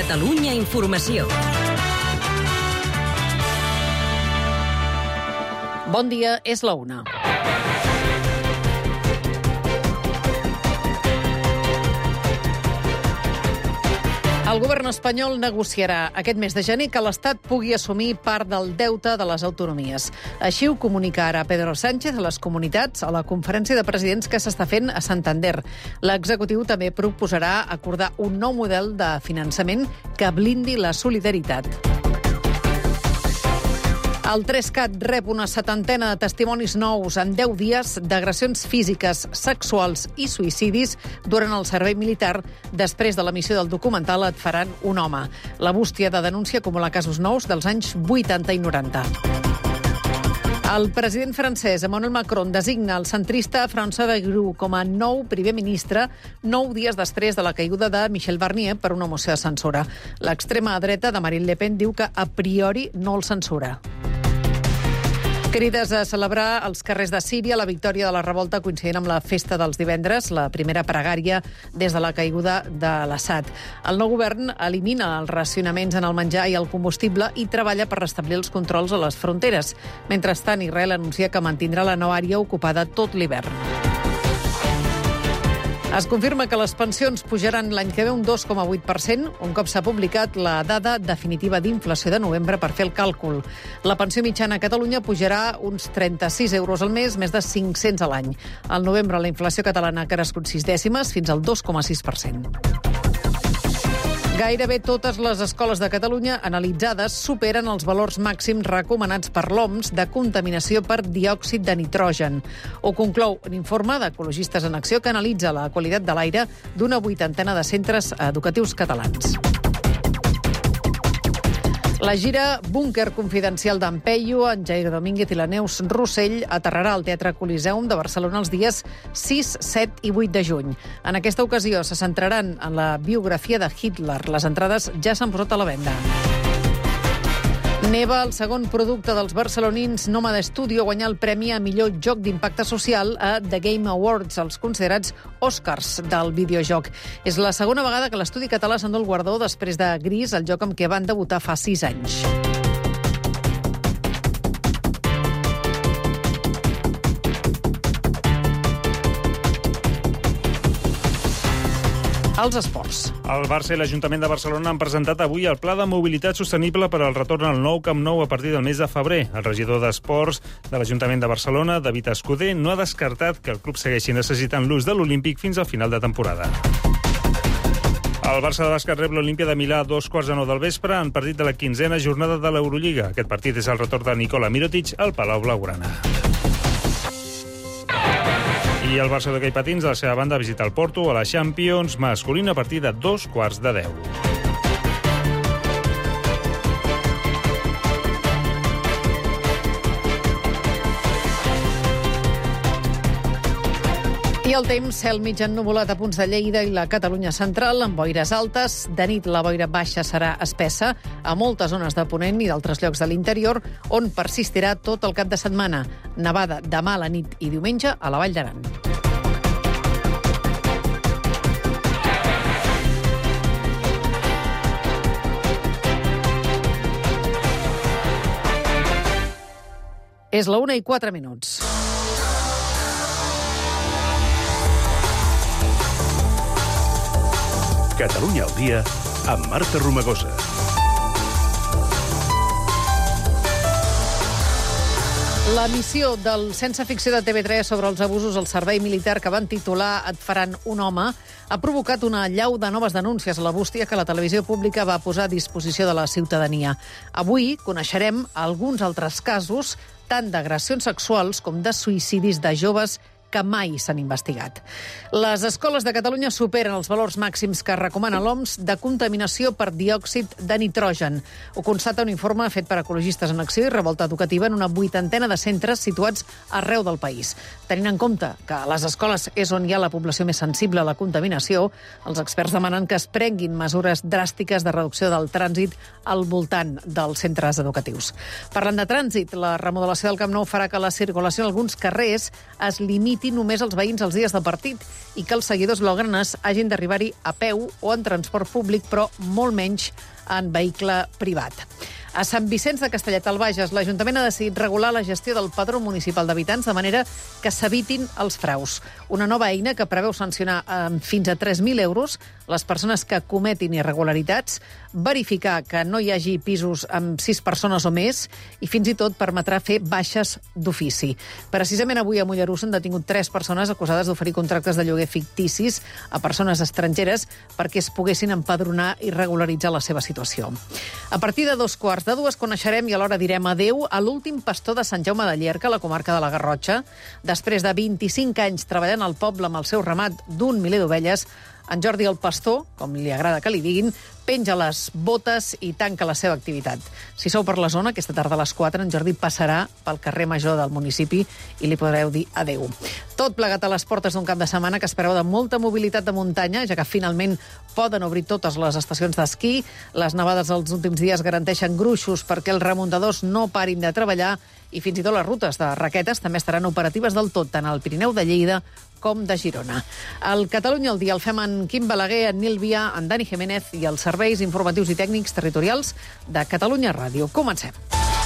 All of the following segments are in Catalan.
Catalunya Informació. Bon dia, és la 1. El govern espanyol negociarà aquest mes de gener que l'Estat pugui assumir part del deute de les autonomies. Així ho comunica ara Pedro Sánchez a les comunitats a la conferència de presidents que s'està fent a Santander. L'executiu també proposarà acordar un nou model de finançament que blindi la solidaritat. El 3CAT rep una 70ena de testimonis nous en 10 dies d'agressions físiques, sexuals i suïcidis durant el servei militar. Després de l'emissió del documental Et faran un home. La bústia de denúncia acumula casos nous dels anys 80 i 90. El president francès Emmanuel Macron designa el centrista François Bayrou com a nou primer ministre 9 dies després de la caiguda de Michel Barnier per una moció de censura. L'extrema dreta de Marine Le Pen diu que a priori no el censura. Crides a celebrar als carrers de Síria la victòria de la revolta coincidint amb la festa dels divendres, la primera pregària des de la caiguda de l'Assad. El nou govern elimina els racionaments en el menjar i el combustible i treballa per restablir els controls a les fronteres. Mentrestant, Israel anuncia que mantindrà la nova àrea ocupada tot l'hivern. Es confirma que les pensions pujaran l'any que ve un 2,8%, un cop s'ha publicat la dada definitiva d'inflació de novembre per fer el càlcul. La pensió mitjana a Catalunya pujarà uns 36 euros al mes, més de 500 a l'any. Al novembre la inflació catalana ha crescut 6 dècimes fins al 2,6%. Gairebé totes les escoles de Catalunya analitzades superen els valors màxims recomanats per l'OMS de contaminació per diòxid de nitrogen. Ho conclou un informe d'Ecologistes en Acció que analitza la qualitat de l'aire d'una 80ena de centres educatius catalans. La gira Búnquer Confidencial d'en Peyu, en Jair Domínguez i la Neus Rossell aterrarà al Teatre Coliseum de Barcelona els dies 6, 7 i 8 de juny. En aquesta ocasió se centraran en la biografia de Hitler. Les entrades ja s'han posat a la venda. Neva, el segon producte dels barcelonins Nómada Studio, guanyar el premi a millor joc d'impacte social a The Game Awards, els considerats Oscars del videojoc. És la segona vegada que l'estudi català s'endú el guardó després de Gris, el joc amb què van debutar fa 6 anys. Els esports. El Barça i l'Ajuntament de Barcelona han presentat avui el Pla de Mobilitat Sostenible per al retorn al nou Camp Nou a partir del mes de febrer. El regidor d'Esports de l'Ajuntament de Barcelona, David Escudé, no ha descartat que el club segueixi necessitant l'ús de l'Olímpic fins al final de temporada. El Barça de bàsquet rep l'Olímpia de Milà a 2:45 del vespre en partit de la 15a jornada de l'Eurolliga. Aquest partit és el retorn de Nikola Mirotic al Palau Blaugrana. I el Barça d'hoquei patins, de la seva banda, visita el Porto a la Champions masculina a partir de 9:15. I el temps, cel mig ennuvolat a punts de Lleida i la Catalunya central, amb boires altes. De nit la boira baixa serà espessa a moltes zones de Ponent i d'altres llocs de l'interior, on persistirà tot el cap de setmana. Nevada demà a la nit i diumenge a la Vall d'Aran. És la 1:04. Catalunya al dia amb Marta Romagosa. La missió del Sense Ficció de TV3 sobre els abusos al servei militar que van titular Et faran un home ha provocat una allau de noves denúncies a la bústia que la televisió pública va posar a disposició de la ciutadania. Avui coneixerem alguns altres casos, tant d'agressions sexuals com de suïcidis de joves que mai s'han investigat. Les escoles de Catalunya superen els valors màxims que recomana l'OMS de contaminació per diòxid de nitrogen. Ho constata un informe fet per Ecologistes en Acció i Revolta Educativa en una 80ena de centres situats arreu del país. Tenint en compte que a les escoles és on hi ha la població més sensible a la contaminació, els experts demanen que es prenguin mesures dràstiques de reducció del trànsit al voltant dels centres educatius. Parlant de trànsit, la remodelació del Camp Nou farà que la circulació en alguns carrers es limiti admiti només els veïns els dies de partit i que els seguidors blaugranes hagin d'arribar-hi a peu o en transport públic, però molt menys en vehicle privat. A Sant Vicenç de Castellet al Bages, l'Ajuntament ha decidit regular la gestió del padró municipal d'habitants de manera que s'evitin els fraus. Una nova eina que preveu sancionar amb fins a 3.000 euros les persones que cometin irregularitats, verificar que no hi hagi pisos amb 6 persones o més i fins i tot permetrà fer baixes d'ofici. Precisament avui a Mollerussa han detingut 3 persones acusades d'oferir contractes de lloguer ficticis a persones estrangeres perquè es poguessin empadronar i regularitzar la seva situació. A partir de 2:15 coneixerem i alhora direm adeu a l'últim pastor de Sant Jaume de Llierca, a la comarca de la Garrotxa. Després de 25 anys treballant al poble amb el seu ramat d'1 miler d'ovelles, en Jordi el Pastor, com li agrada que li diguin, penja les botes i tanca la seva activitat. Si sou per la zona, aquesta tarda a les 4, en Jordi passarà pel carrer Major del municipi i li podreu dir adeu. Tot plegat a les portes d'un cap de setmana que espereu de molta mobilitat de muntanya, ja que finalment poden obrir totes les estacions d'esquí. Les nevades dels últims dies garanteixen gruixos perquè els remuntadors no parin de treballar i fins i tot les rutes de raquetes també estaran operatives del tot, tant al Pirineu de Lleida com de Girona. El Catalunya al dia el fem en Quim Balaguer, en Nil Vià, en Dani Jiménez i els serveis informatius i tècnics territorials de Catalunya Ràdio. Comencem.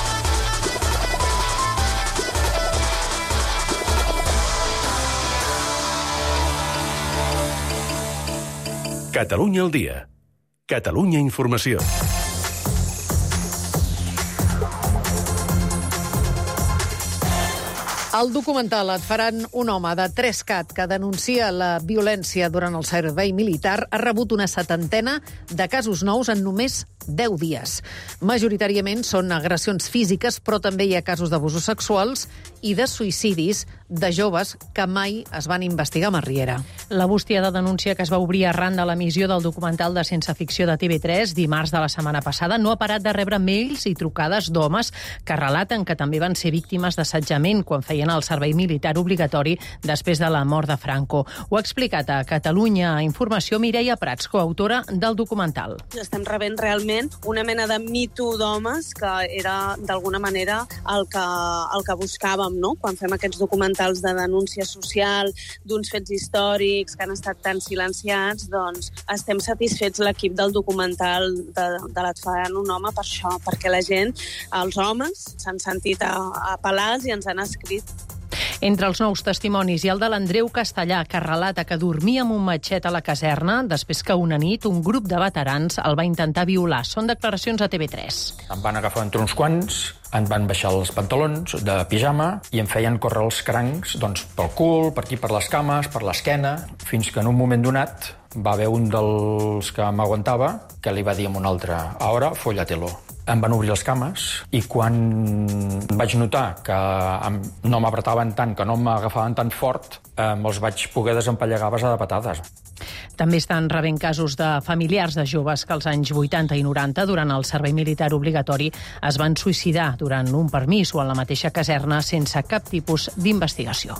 Catalunya al dia. Catalunya Informació. Al documental et faran un home de 3CAT que denuncia la violència durant el servei militar ha rebut una 70ena de casos nous en només 10 dies. Majoritàriament són agressions físiques, però també hi ha casos d'abusos sexuals i de suïcidis de joves que mai es van investigar a Riera. La bústia de denúncia que es va obrir arran de l'emissió del documental de Sense Ficció de TV3 dimarts de la setmana passada no ha parat de rebre mails i trucades d'homes que relaten que també van ser víctimes d'assetjament quan feien el servei militar obligatori després de la mort de Franco. Ho ha explicat a Catalunya Informació Mireia Prats, coautora del documental. Estem rebent realment una mena de mito d'homes que era d'alguna manera el que buscàvem, no? Quan fem aquests documentals de denúncia social d'uns fets històrics que han estat tan silenciats, doncs estem satisfets l'equip del documental de l'Et faran un home per això, perquè la gent, els homes, s'han sentit apel·lats i ens han escrit. Entre els nous testimonis hi ha el de l'Andreu Castellà, que relata que dormia amb un matxet a la caserna després que una nit un grup de veterans el va intentar violar. Són declaracions a TV3. Em van agafar entre uns quants, em van baixar els pantalons de pijama i em feien córrer els crancs pel cul, per aquí per les cames, per l'esquena, fins que en un moment donat va haver un dels que m'aguantava que li va dir a un altre: «Ara, follatelo». Em van obrir les cames i quan vaig notar que no m'apretaven tant, que no m'agafaven tan fort, els vaig poder desempallegar a base de patades. També estan rebent casos de familiars de joves que als anys 80 i 90, durant el servei militar obligatori, es van suïcidar durant un permís o en la mateixa caserna sense cap tipus d'investigació.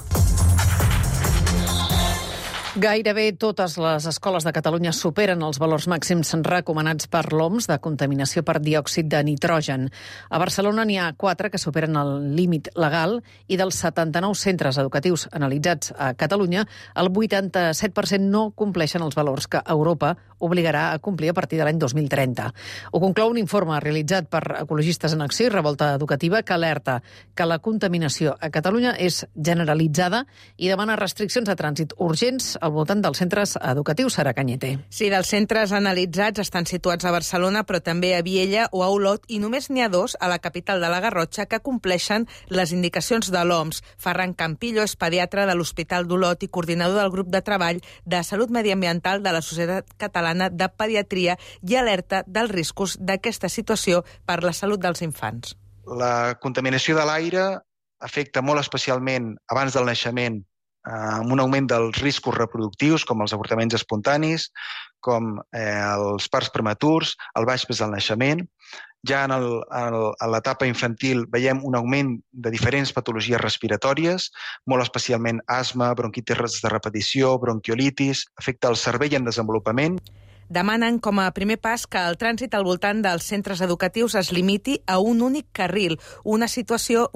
Gairebé totes les escoles de Catalunya superen els valors màxims recomanats per l'OMS de contaminació per diòxid de nitrogen. A Barcelona n'hi ha 4 que superen el límit legal i dels 79 centres educatius analitzats a Catalunya, el 87% no compleixen els valors que Europa obligarà a complir a partir de l'any 2030. Ho conclou un informe realitzat per Ecologistes en Acció i Revolta Educativa que alerta que la contaminació a Catalunya és generalitzada i demana restriccions de trànsit urgents al voltant dels centres educatius. Sara Cañete. Sí, dels centres analitzats estan situats a Barcelona, però també a Viella o a Olot, i només n'hi ha 2 a la capital de la Garrotxa que compleixen les indicacions de l'OMS. Ferran Campillo és pediatre de l'Hospital d'Olot i coordinador del grup de treball de salut mediambiental de la Societat Catalana de Pediatria i alerta dels riscos d'aquesta situació per la salut dels infants. La contaminació de l'aire afecta molt especialment abans del naixement amb un augment dels riscos reproductius, com els avortaments espontanis, com els parts prematurs, el baix pes del naixement. Ja en l'etapa infantil veiem un augment de diferents patologies respiratòries, molt especialment asma, bronquitis de repetició, bronquiolitis, afecta el cervell en desenvolupament. Demanen com a primer pas que el trànsit al voltant dels centres educatius es limiti a un únic carril, una solució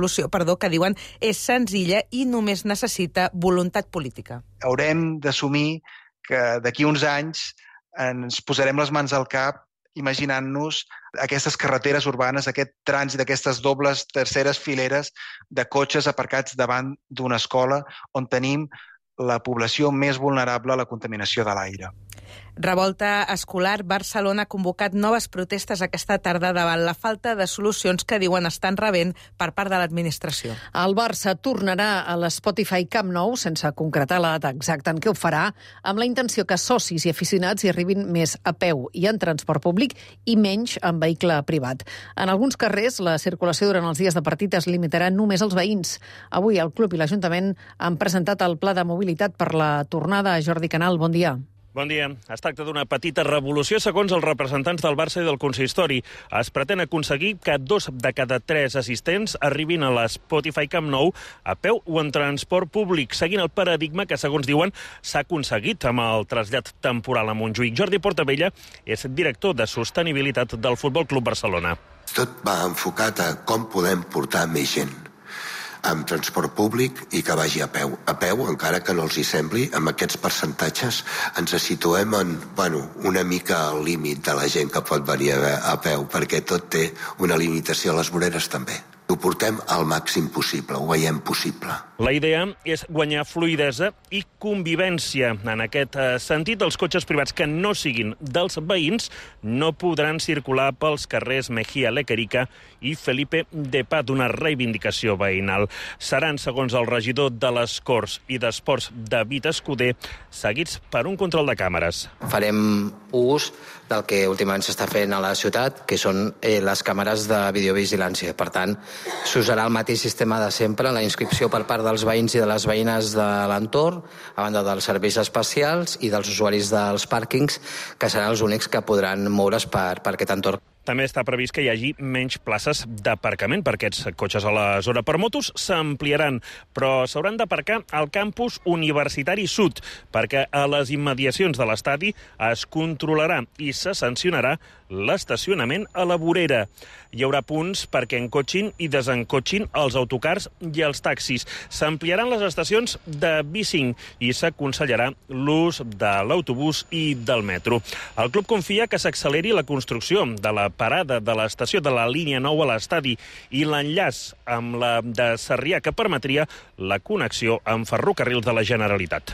que diuen és senzilla i només necessita voluntat política. Haurem d'assumir que d'aquí uns anys ens posarem les mans al cap imaginant-nos aquestes carreteres urbanes, aquest trànsit, aquestes dobles, terceres fileres de cotxes aparcats davant d'una escola on tenim la població més vulnerable a la contaminació de l'aire. Revolta Escolar Barcelona ha convocat noves protestes aquesta tarda davant la falta de solucions que diuen estan rebent per part de l'administració. El Barça tornarà a l'Spotify Camp Nou, sense concretar la data exacta en què ho farà, amb la intenció que socis i aficionats hi arribin més a peu i en transport públic i menys en vehicle privat. En alguns carrers, la circulació durant els dies de partit es limitarà només als veïns. Avui el club i l'Ajuntament han presentat el pla de mobilitat per la tornada. Jordi Canal, bon dia. Bon dia. Es tracta d'una petita revolució segons els representants del Barça i del consistori. Es pretén aconseguir que 2 de cada 3 assistents arribin a l'Spotify Camp Nou a peu o en transport públic, seguint el paradigma que, segons diuen, s'ha aconseguit amb el trasllat temporal a Montjuïc. Jordi Portabella és director de Sostenibilitat del Futbol Club Barcelona. Tot va enfocat a com podem portar més gent amb transport públic i que vagi a peu. A peu, encara que no els hi sembli, amb aquests percentatges ens situem en, una mica al límit de la gent que pot venir a peu, perquè tot té una limitació a les voreres també. Ho portem al màxim possible, ho veiem possible. La idea és guanyar fluïdesa i convivència. En aquest sentit, els cotxes privats que no siguin dels veïns no podran circular pels carrers Mejía Lequerica i Felipe de Paz, una reivindicació veïnal. Seran, segons el regidor de les Corts i d'Esports, David Escudé, seguits per un control de càmeres. Farem ús del que últimament s'està fent a la ciutat, que són les càmeres de videovigilància. Per tant, s'usarà el mateix sistema de sempre, la inscripció per part dels veïns i de les veïnes de l'entorn, a banda dels serveis especials i dels usuaris dels pàrquings, que seran els únics que podran moure's per aquest entorn. També està previst que hi hagi menys places d'aparcament per aquests cotxes a la zona. Per motos s'ampliaran, però s'hauran d'aparcar al campus Universitari Sud, perquè a les immediacions de l'estadi es controlarà i se sancionarà l'estacionament a la vorera. Hi haurà punts perquè encotxin i desencotxin els autocars i els taxis. S'ampliaran les estacions de B5 i s'aconsellarà l'ús de l'autobús i del metro. El club confia que s'acceleri la construcció de la parada de l'estació de la línia 9 a l'estadi i l'enllaç amb la de Sarrià, que permetria la connexió amb ferrocarrils de la Generalitat.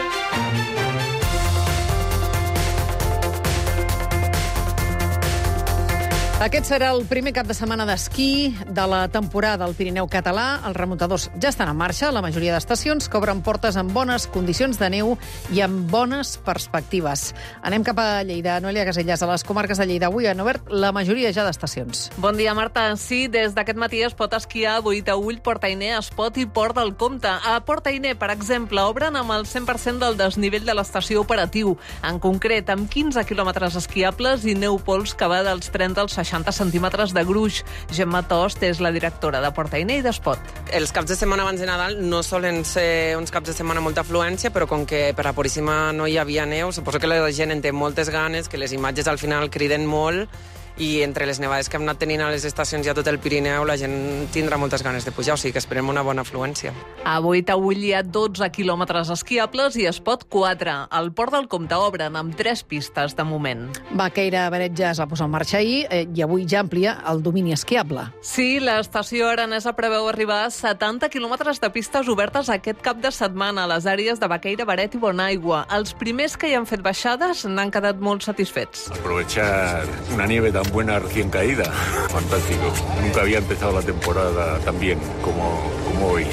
Aquest serà el primer cap de setmana d'esquí de la temporada al Pirineu català. Els remuntadors ja estan en marxa, la majoria d'estacions que obren portes en bones condicions de neu i amb bones perspectives. Anem cap a Lleida. Noelia Casellas, a les comarques de Lleida avui han obert la majoria ja d'estacions. Bon dia, Marta. Sí, des d'aquest matí es pot esquiar a Boïtaull, Port Ainé, Espot i Port del Comte. A Port Ainé, per exemple, obren amb el 100% del desnivell de l'estació operatiu. En concret, amb 15 quilòmetres esquiables i neu pols que va dels 30 als 60 centímetres de gruix. Gemma Tost és la directora de Port Ainé i d'Espot. Els caps de setmana abans de Nadal no solen ser uns caps de setmana amb molta afluència, però com que per a Puríssima no hi havia neu, suposo que la gent en té moltes ganes, que les imatges al final criden molt, i entre les nevades que hem anat tenint a les estacions i a tot el Pirineu, la gent tindrà moltes ganes de pujar, o sigui que esperem una bona afluència. A Boïtaull hi ha 12 quilòmetres esquiables i Espot 4. Al Port del Comte obren amb 3 pistes de moment. Baqueira Beret ja es va posar en marxa ahir i avui ja amplia el domini esquiable. Sí, l'estació aranesa preveu arribar a 70 quilòmetres de pistes obertes aquest cap de setmana a les àrees de Baqueira, Beret i Bonaigua. Els primers que hi han fet baixades n'han quedat molt satisfets. Aprovechar una nieve tan buena recién caída. Fantástico. Nunca había empezado la temporada tan bien como hoy.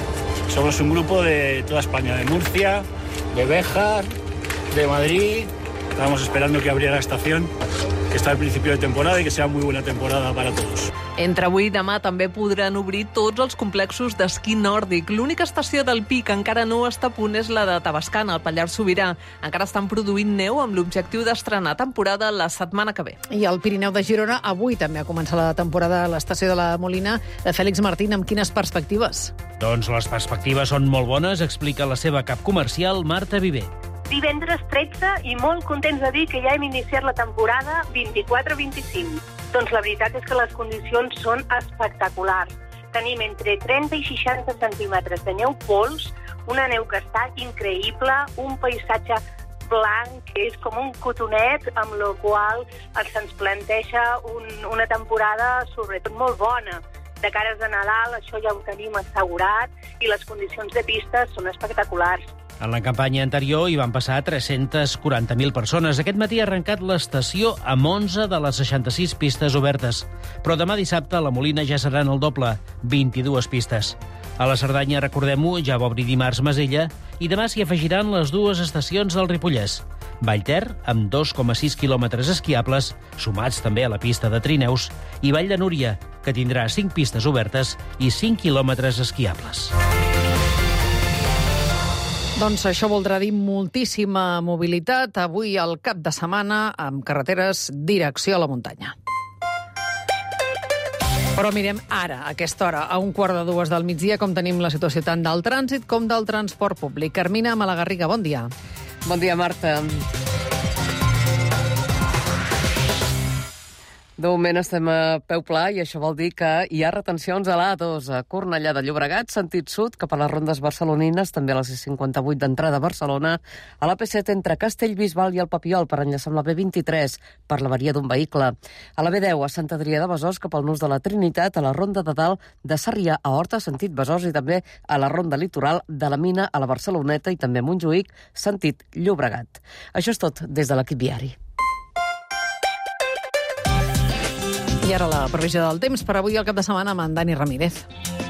Somos un grupo de toda España, de Murcia, de Béjar, de Madrid. Estábamos esperando que abriera la estación, que está al principio de temporada y que sea muy buena temporada para todos. Entre avui i demà també podran obrir tots els complexos d'esquí nòrdic. L'única estació del Pi que encara no està a punt és la de Tavascan, al Pallars Sobirà. Encara estan produint neu amb l'objectiu d'estrenar temporada la setmana que ve. I al Pirineu de Girona avui també ha començat la temporada a l'estació de la Molina. Fèlix Martín, amb quines perspectives? Doncs les perspectives són molt bones, explica la seva cap comercial, Marta Viver. divendres 13 i molt contents de dir que ja hem iniciat la temporada 24-25. Doncs la veritat és que les condicions són espectaculars. Tenim entre 30 i 60 centímetres de neu pols, una neu que està increïble, un paisatge blanc que és com un cotonet, amb la qual se'ns planteja una temporada sobretot molt bona. De cares de Nadal, això ja ho tenim assegurat, i les condicions de pistes són espectaculars. En la campanya anterior hi van passar 340.000 persones. Aquest matí ha arrencat l'estació amb 11 de les 66 pistes obertes. Però demà dissabte a la Molina ja seran el doble, 22 pistes. A la Cerdanya, recordem-ho, ja va obrir dimarts Masella i demà s'hi afegiran les dues estacions del Ripollès. Vallter, amb 2,6 quilòmetres esquiables, sumats també a la pista de trineus, i Vall de Núria, que tindrà 5 pistes obertes i 5 quilòmetres esquiables. Doncs això voldrà dir moltíssima mobilitat avui al cap de setmana amb carreteres direcció a la muntanya. Però mirem ara, a aquesta hora, a 1:15 del migdia, com tenim la situació tant del trànsit com del transport públic. Carmina Malagarriga, bon dia. Bon dia, Marta. De moment estem a peu pla i això vol dir que hi ha retencions a l'A2 a Cornellà de Llobregat, sentit sud, cap a les rondes barcelonines, també a la C58 d'entrada a Barcelona, a la P7 entre Castellbisbal i el Papiol per enllaçar amb la B23 per l'avaria d'un vehicle, a la B10 a Sant Adrià de Besòs cap al nus de la Trinitat, a la ronda de dalt de Sarrià a Horta, sentit Besòs, i també a la ronda litoral de la Mina a la Barceloneta i també a Montjuïc, sentit Llobregat. Això és tot des de l'equip viari. I ara la previsió del temps per avui al cap de setmana amb en Dani Ramírez.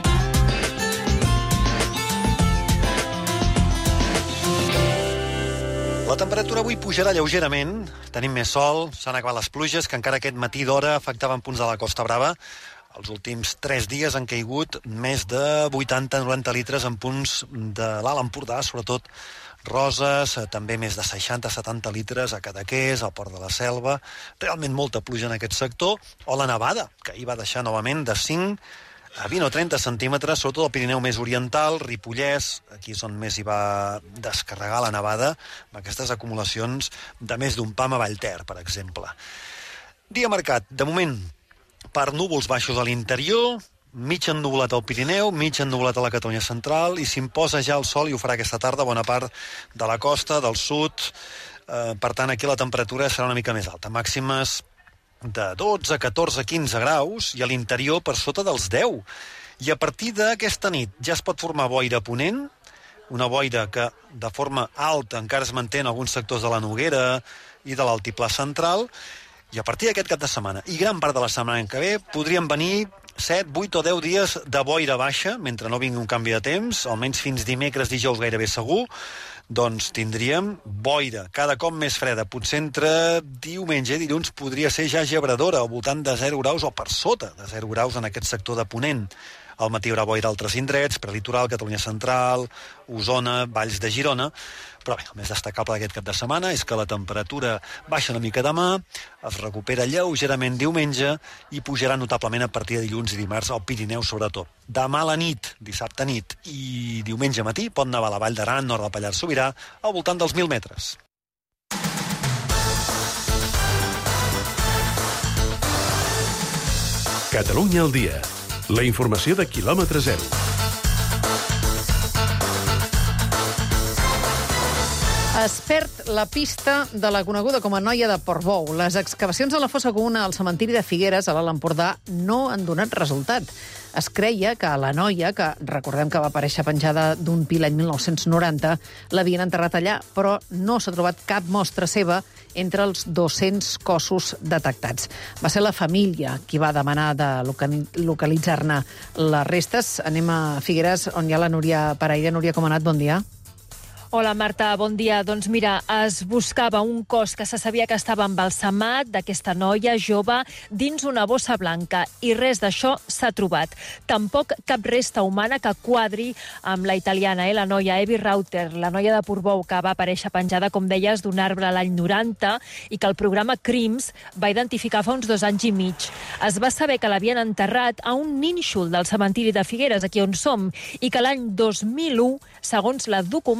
La temperatura avui pujarà lleugerament, tenim més sol, s'han acabat les pluges que encara aquest matí d'hora afectaven punts de la Costa Brava. Els últims 3 dies han caigut més de 80-90 litres en punts de l'Alt Empordà, sobretot Roses, també més de 60-70 litres a Cadaqués, al Port de la Selva. Realment molta pluja en aquest sector. O la nevada, que ahir va deixar novament de 5 a 20 o 30 centímetres, sobretot al Pirineu més oriental, Ripollès, aquí és on més hi va descarregar la nevada, amb aquestes acumulacions de més d'un pam a Vallter, per exemple. Dia marcat, de moment, per núvols baixos a l'interior, mig ennubulat al Pirineu, mig ennubulat a la Catalunya central, i s'imposa ja el sol, i ho farà aquesta tarda bona part de la costa, del sud. Per tant, aquí la temperatura serà una mica més alta. Màximes de 12, 14, 15 graus, i a l'interior per sota dels 10. I a partir d'aquesta nit ja es pot formar boira a ponent, una boira que de forma alta encara es manté en alguns sectors de la Noguera i de l'altiplà central, i a partir d'aquest cap de setmana i gran part de la setmana que ve podrien venir 7, 8 o 10 dies de boira baixa, mentre no vingui un canvi de temps, almenys fins dimecres, dijous gairebé segur, doncs tindríem boira cada cop més freda. Potser entre diumenge i dilluns podria ser ja gebradora, al voltant de 0 graus o per sota de 0 graus en aquest sector de Ponent. Al matí hi haurà boira a altres indrets, prelitoral, Catalunya central, Osona, Valls de Girona. Però bé, el més destacable d'aquest cap de setmana és que la temperatura baixa una mica demà, es recupera lleugerament diumenge i pujarà notablement a partir de dilluns i dimarts al Pirineu, sobretot. Demà a la nit, dissabte nit i diumenge matí pot nevar a la Vall d'Aran, nord del Pallars Sobirà, al voltant dels 1.000 metres. Catalunya al dia. La informació de quilòmetre zero. Es perd la pista de la coneguda com a noia de Portbou. Les excavacions a la fossa comuna al cementiri de Figueres, a l'Alt Empordà, no han donat resultat. Es creia que la noia, que recordem que va aparèixer penjada d'un pi l'any 1990, l'havien enterrat allà, però no s'ha trobat cap mostra seva entre els 200 cossos detectats. Va ser la família qui va demanar de localitzar-ne les restes. Anem a Figueres, on hi ha la Núria Paraire. Núria, com ha anat? Bon dia. Hola, Marta, bon dia. Doncs mira, es buscava un cos que se sabia que estava embalsamat d'aquesta noia jove dins una bossa blanca i res d'això s'ha trobat. Tampoc cap resta humana que quadri amb la italiana, la noia Evi Rauter, la noia de Portbou que va aparèixer penjada, com deies, d'un arbre l'any 90 i que el programa Crims va identificar fa uns 2 anys i mig. Es va saber que l'havien enterrat a un nínxol del cementiri de Figueres, aquí on som, i que l'any 2001, segons la documentació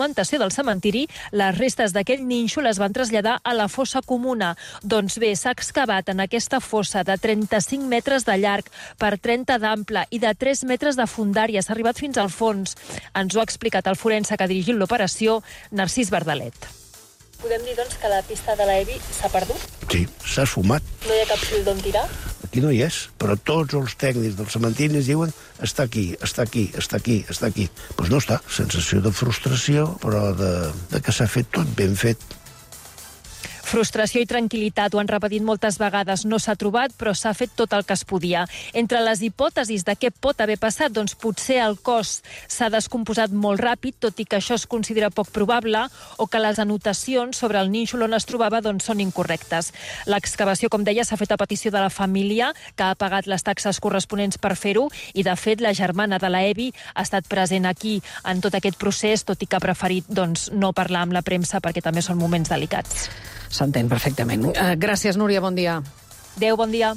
del cementiri, les restes d'aquell nínxol es van traslladar a la fossa comuna. Doncs bé, s'ha excavat en aquesta fossa de 35 metres de llarg per 30 d'ample i de 3 metres de fundària. S'ha arribat fins al fons. Ens ho ha explicat el forense que ha dirigit l'operació, Narcís Verdalet. Podem dir, doncs, que la pista de l'Evi s'ha perdut? Sí, s'ha esfumat. No hi ha cap fil d'on tirar? Aquí no hi és, però tots els tècnics del cementiri ens diuen està aquí, està aquí, està aquí, està aquí. Doncs no està. Sensació de frustració, però de que s'ha fet tot ben fet. Frustració i tranquil·litat, ho han repetit moltes vegades, no s'ha trobat, però s'ha fet tot el que es podia. Entre les hipòtesis de què pot haver passat, doncs potser el cos s'ha descomposat molt ràpid, tot i que això es considera poc probable, o que les anotacions sobre el nínxol on es trobava doncs, són incorrectes. L'excavació, com deia, s'ha fet a petició de la família, que ha pagat les taxes corresponents per fer-ho, i de fet la germana de la Evi ha estat present aquí en tot aquest procés, tot i que ha preferit doncs, no parlar amb la premsa perquè també són moments delicats. S'entén perfectament. Gràcies, Núria, bon dia. Adéu, bon dia.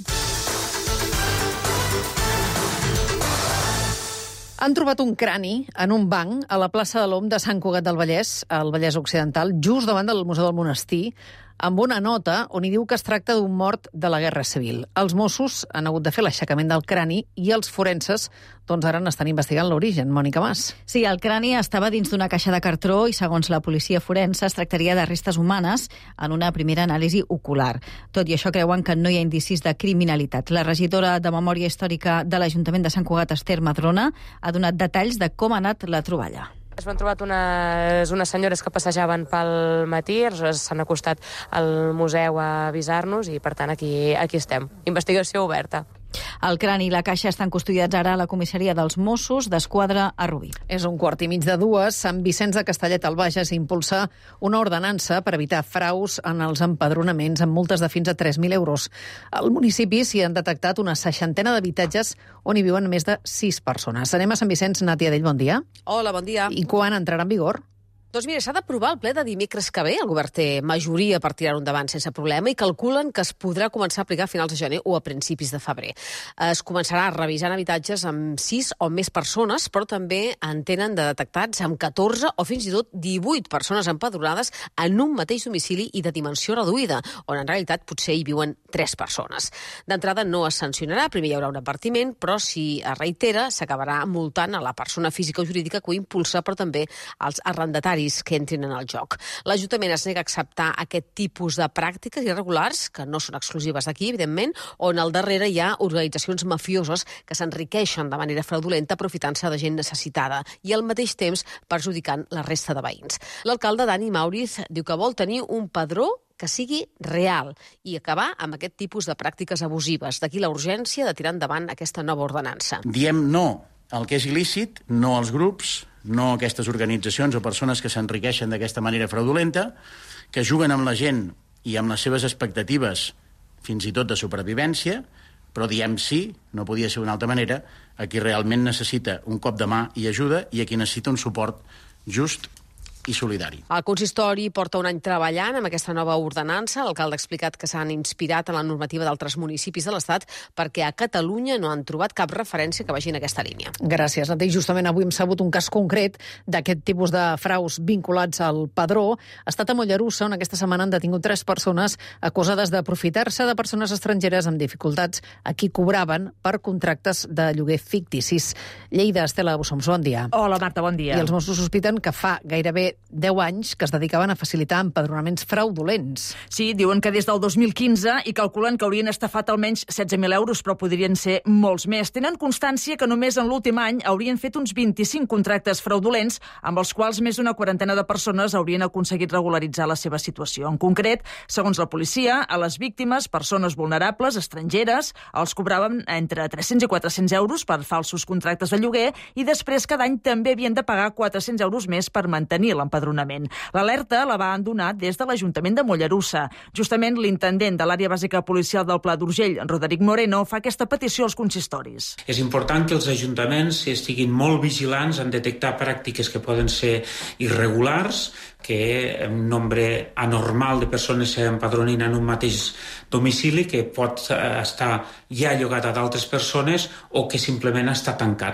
Han trobat un crani en un banc a la plaça de l'Om de Sant Cugat del Vallès, al Vallès Occidental, just davant del Museu del Monestir, amb una nota on hi diu que es tracta d'un mort de la Guerra Civil. Els Mossos han hagut de fer l'aixecament del crani i els forenses doncs ara n'estan investigant l'origen. Mònica Mas. Sí, el crani estava dins d'una caixa de cartró i, segons la policia forense, es tractaria de restes humanes en una primera anàlisi ocular. Tot i això, creuen que no hi ha indicis de criminalitat. La regidora de Memòria Històrica de l'Ajuntament de Sant Cugat, Esther Madrona, ha donat detalls de com ha anat la troballa. Es van trobar unes senyores que passejaven pel matí, s'han acostat al museu a avisar-nos i, per tant, aquí estem. Investigació oberta. El crani i la caixa estan custodiats ara a la comissaria dels Mossos d'Esquadra a Rubí. És 1:15. Sant Vicenç de Castellet al Bages impulsa una ordenança per evitar fraus en els empadronaments amb multes de fins a 3.000 euros. Al municipi s'hi han detectat una 60 d'habitatges on hi viuen més de 6 persones. Anem a Sant Vicenç. Nàtia Dell, bon dia. Hola, bon dia. I quan entrarà en vigor? Doncs mira, s'ha d'aprovar el ple de dimecres que ve. El govern té majoria per tirar-ho endavant sense problema i calculen que es podrà començar a aplicar a finals de gener o a principis de febrer. Es començarà revisant habitatges amb 6 o més persones, però també en tenen de detectats amb 14 o fins i tot 18 persones empadronades en un mateix domicili i de dimensió reduïda, on en realitat potser hi viuen 3 persones. D'entrada no es sancionarà, primer hi haurà un advertiment, però si es reitera s'acabarà multant a la persona física o jurídica que ho impulsa, però també als arrendataris que entrin en el joc. L'Ajuntament es nega a acceptar aquest tipus de pràctiques irregulars, que no són exclusives d'aquí, evidentment, on al darrere hi ha organitzacions mafioses que s'enriqueixen de manera fraudulenta aprofitant-se de gent necessitada i al mateix temps perjudicant la resta de veïns. L'alcalde Dani Mauriz diu que vol tenir un padró que sigui real i acabar amb aquest tipus de pràctiques abusives. D'aquí la urgència de tirar endavant aquesta nova ordenança. Diem no al que és il·lícit, no als grups, no a aquestes organitzacions o persones que s'enriqueixen d'aquesta manera fraudulenta, que juguen amb la gent i amb les seves expectatives, fins i tot de supervivència, però diem sí, no podia ser d'una altra manera, a qui realment necessita un cop de mà i ajuda i a qui necessita un suport just i solidari. El consistori porta un any treballant amb aquesta nova ordenança. L'alcalde ha explicat que s'han inspirat en la normativa d'altres municipis de l'Estat perquè a Catalunya no han trobat cap referència que vagi en aquesta línia. Gràcies, Nati. Justament avui hem sabut un cas concret d'aquest tipus de fraus vinculats al padró. Ha estat a Mollerussa, on aquesta setmana han detingut 3 persones acusades d'aprofitar-se de persones estrangeres amb dificultats a qui cobraven per contractes de lloguer ficticis. Lleida, Estela Bussoms, bon dia. Hola, Marta, bon dia. I els Mossos sospiten que fa gairebé 10 anys que es dedicaven a facilitar empadronaments fraudulents. Sí, diuen que des del 2015 i calculen que haurien estafat almenys 16.000 euros, però podrien ser molts més. Tenen constància que només en l'últim any haurien fet uns 25 contractes fraudulents, amb els quals més d'una quarantena de persones haurien aconseguit regularitzar la seva situació. En concret, segons la policia, a les víctimes, persones vulnerables, estrangeres, els cobraven entre 300 i 400 euros per falsos contractes de lloguer i després cada any també havien de pagar 400 euros més per mantenir l'empadronament. L'alerta la van donar des de l'Ajuntament de Mollerussa. Justament l'intendent de l'àrea bàsica policial del Pla d'Urgell, Roderic Moreno, fa aquesta petició als consistoris. És important que els ajuntaments estiguin molt vigilants en detectar pràctiques que poden ser irregulars, que un nombre anormal de persones s'empadronin en un mateix domicili que pot estar ja llogat a d'altres persones o que simplement està tancat.